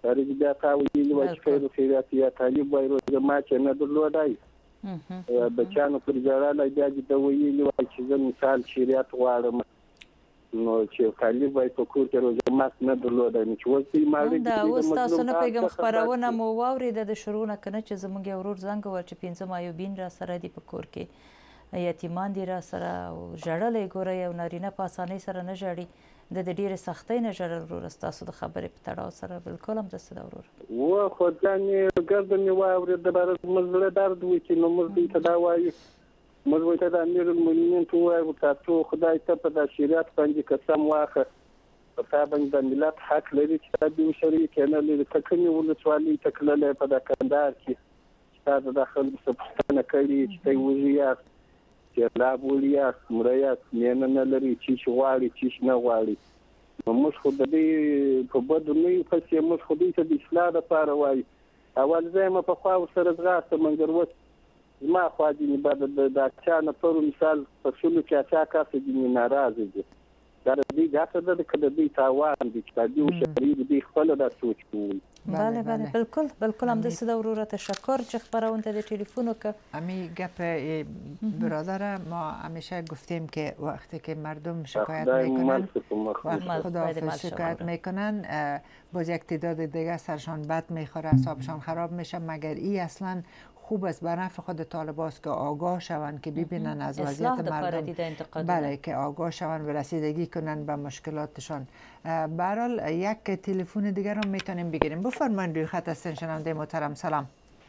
خارج بیا تا ویلي وای چې خیر و خیرات یا طالب وای روزه ما چې نه درلودای بچانو پر جړاله بیا دې ویلي وای چې زه مثال شریعت غواړم نو چې طالب وای په کور کې روزه ما نه درلودای نو چې اوس دې مالک دا اوس تاسو نه پیغام خبرونه مو واورېده د شروع نه کنه چې زموږ یو ورور زنګ وویل چې 15 معیوبین را سره دي په کور کې یتیمان دي را سره او ژړلی ګورئ او نارینه په اسانۍ سره نه ژاړي د ډېرې سختۍ نه ژړل وروره ستاسو د خبرې په تړاو سره بالکل همداسې ده وروره و خو ځانې ګرده مې واورېده باره زموږ زړه درد وي چې نو موږ دوی ته دا وایو موږ ورته د امیرالمؤمنین ته ووایو تاسو خدای ته په دا شریعت باندې قسم واخله په تا باندې د ملت حق لري چې تا دې وشړي که نه لري ته کومې ولسوالۍ ته تللی په دا کندهار کې چې تا د دا خلکو څه پوښتنه کړې چې ته یې وږي یاست سیلاب ولي یاست مړه یاست مینه نه لري چیش غواړي چیش نه غواړي نو موږ خو د دې په بدو نه یو پسې موږ خو دوی ته د اصلاح دپاره وایو اول زه یم پخوا ورسره ځغاسته مګر اوس زما خوا ځینې به د اچا نفرو مثال په سلو کې اچا کاسه ځینې ناراضه دي دا د دوی ګټه ده که د دوی تاوان دي چې دا دوی وشړي د دوی خپله دا سوچ کوي بله بله بالکل بالکل همداسې ده وروره تشکر چې خبرونده د تلفن وکړ امی گپ برادر ما همیشه گفتیم که وقتی که مردم شکایت میکنن خداحافظ شکایت میکنن باز یک تعداد دیگه سرشان بد میخوره اعصابشان خراب میشه مگر این اصلا خوب است بر نفع خود طالباست که آگاه شوند که ببینن از وضعیت مردم بله که آگاه شوند و رسیدگی کنن به مشکلاتشان به هر حال یک تلفن دیگر هم میتونیم بگیریم بفرمایید روی خط هستین شنونده محترم سلام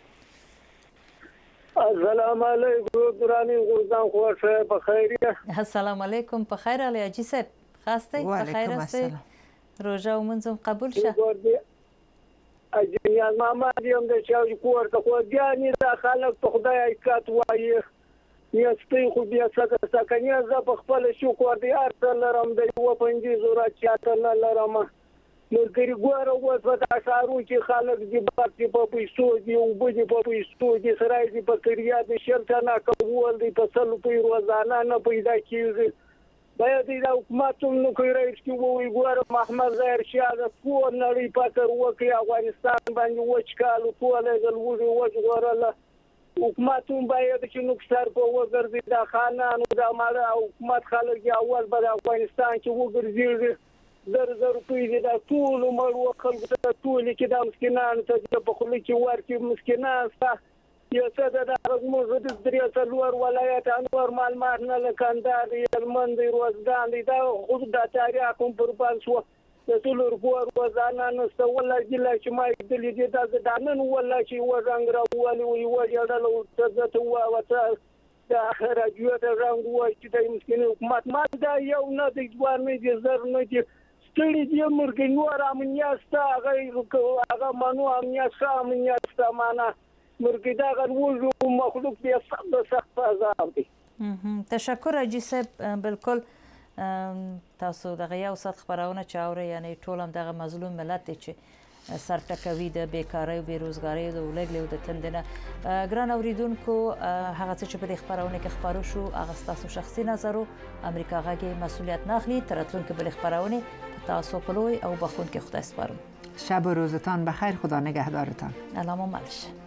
السلام علیکم درانی غوزان خوش بخیر السلام علیکم بخیر علی حاجی صاحب خسته بخیر هستی روزه و منظم قبول شه اجنیان ماما دیم د چاوی کور ته خو بیانې دا خلک په خدای حقیقت وایي نیستی خو بیا سکنیه زه په خپل شکر دی هر څه لرم د یوه پنځه زره چاته نه لرم ملګري ګوره اوس په دا ښارو کې خلک دي بار دي په پیسو دي اوبه دي په پیسو دي سرای دي په کریا دي شل تنه کول دي په سلو پی روزانه نه پیدا کېږي باید د حکومت هم نو کوي رئیس کې ووایي ګوره محمد ظاهر شاه د ټول نړۍ فکر وکړي افغانستان باندې وچ کال ټولی ځلوږي وچ ژغورله حکومت هم باید چې نوک سر په وګرځي دا خانانو دا ماړه حکومت خلک یې اول به د افغانستان کې وګرځېږي زر روپۍ دي دا ټولو مړو خلکو ته ټولې کې دا مسکینانو ته په خوله کې ورکړي مسکینان سته یو څه د زموږ د درې څلور ولایت انور معلومات نه لکه کندهار دی هلمند دی روزګان دی دا خو دا تاریخ هم پر بند شو د ټولو روزانه نسته والله ګیله چې ما لیدلي دي دا نن والله چې یوه رنګ راوولي و یوه جړله زه ته ووته د راډیو ته رنګ ووایي چې د مسکین حکومت ما دا یو نه دی دوه نه دي زر نه دي ستړي دي مرګې نور امنیت شته هغه منو امنیت ښه امنیت شته مانه مرګې دغه وژو مخلوق بیا سخت عذاب دی تشکر حاجي صاحب بالکل تاسو دغه یو ساعت خبرونه چې اورئ یعنی ټول هم دغه مظلوم ملت دی چې سر ټکوي د بیکارۍ او بېروزګارۍ د ولږلې او د تندې نه ګران اورېدونکو هغه څه چې په دې خپرونه کې خپاره شو هغه ستاسو شخصي نظر و امریکا غږ یې مسؤلیت نه اخلي تر راتلونکې بلې خپرونې تاسو په لوی او بخښونکي خدای سپارم شب و روزتان بخیر خدا نگهدارتان علامه ملش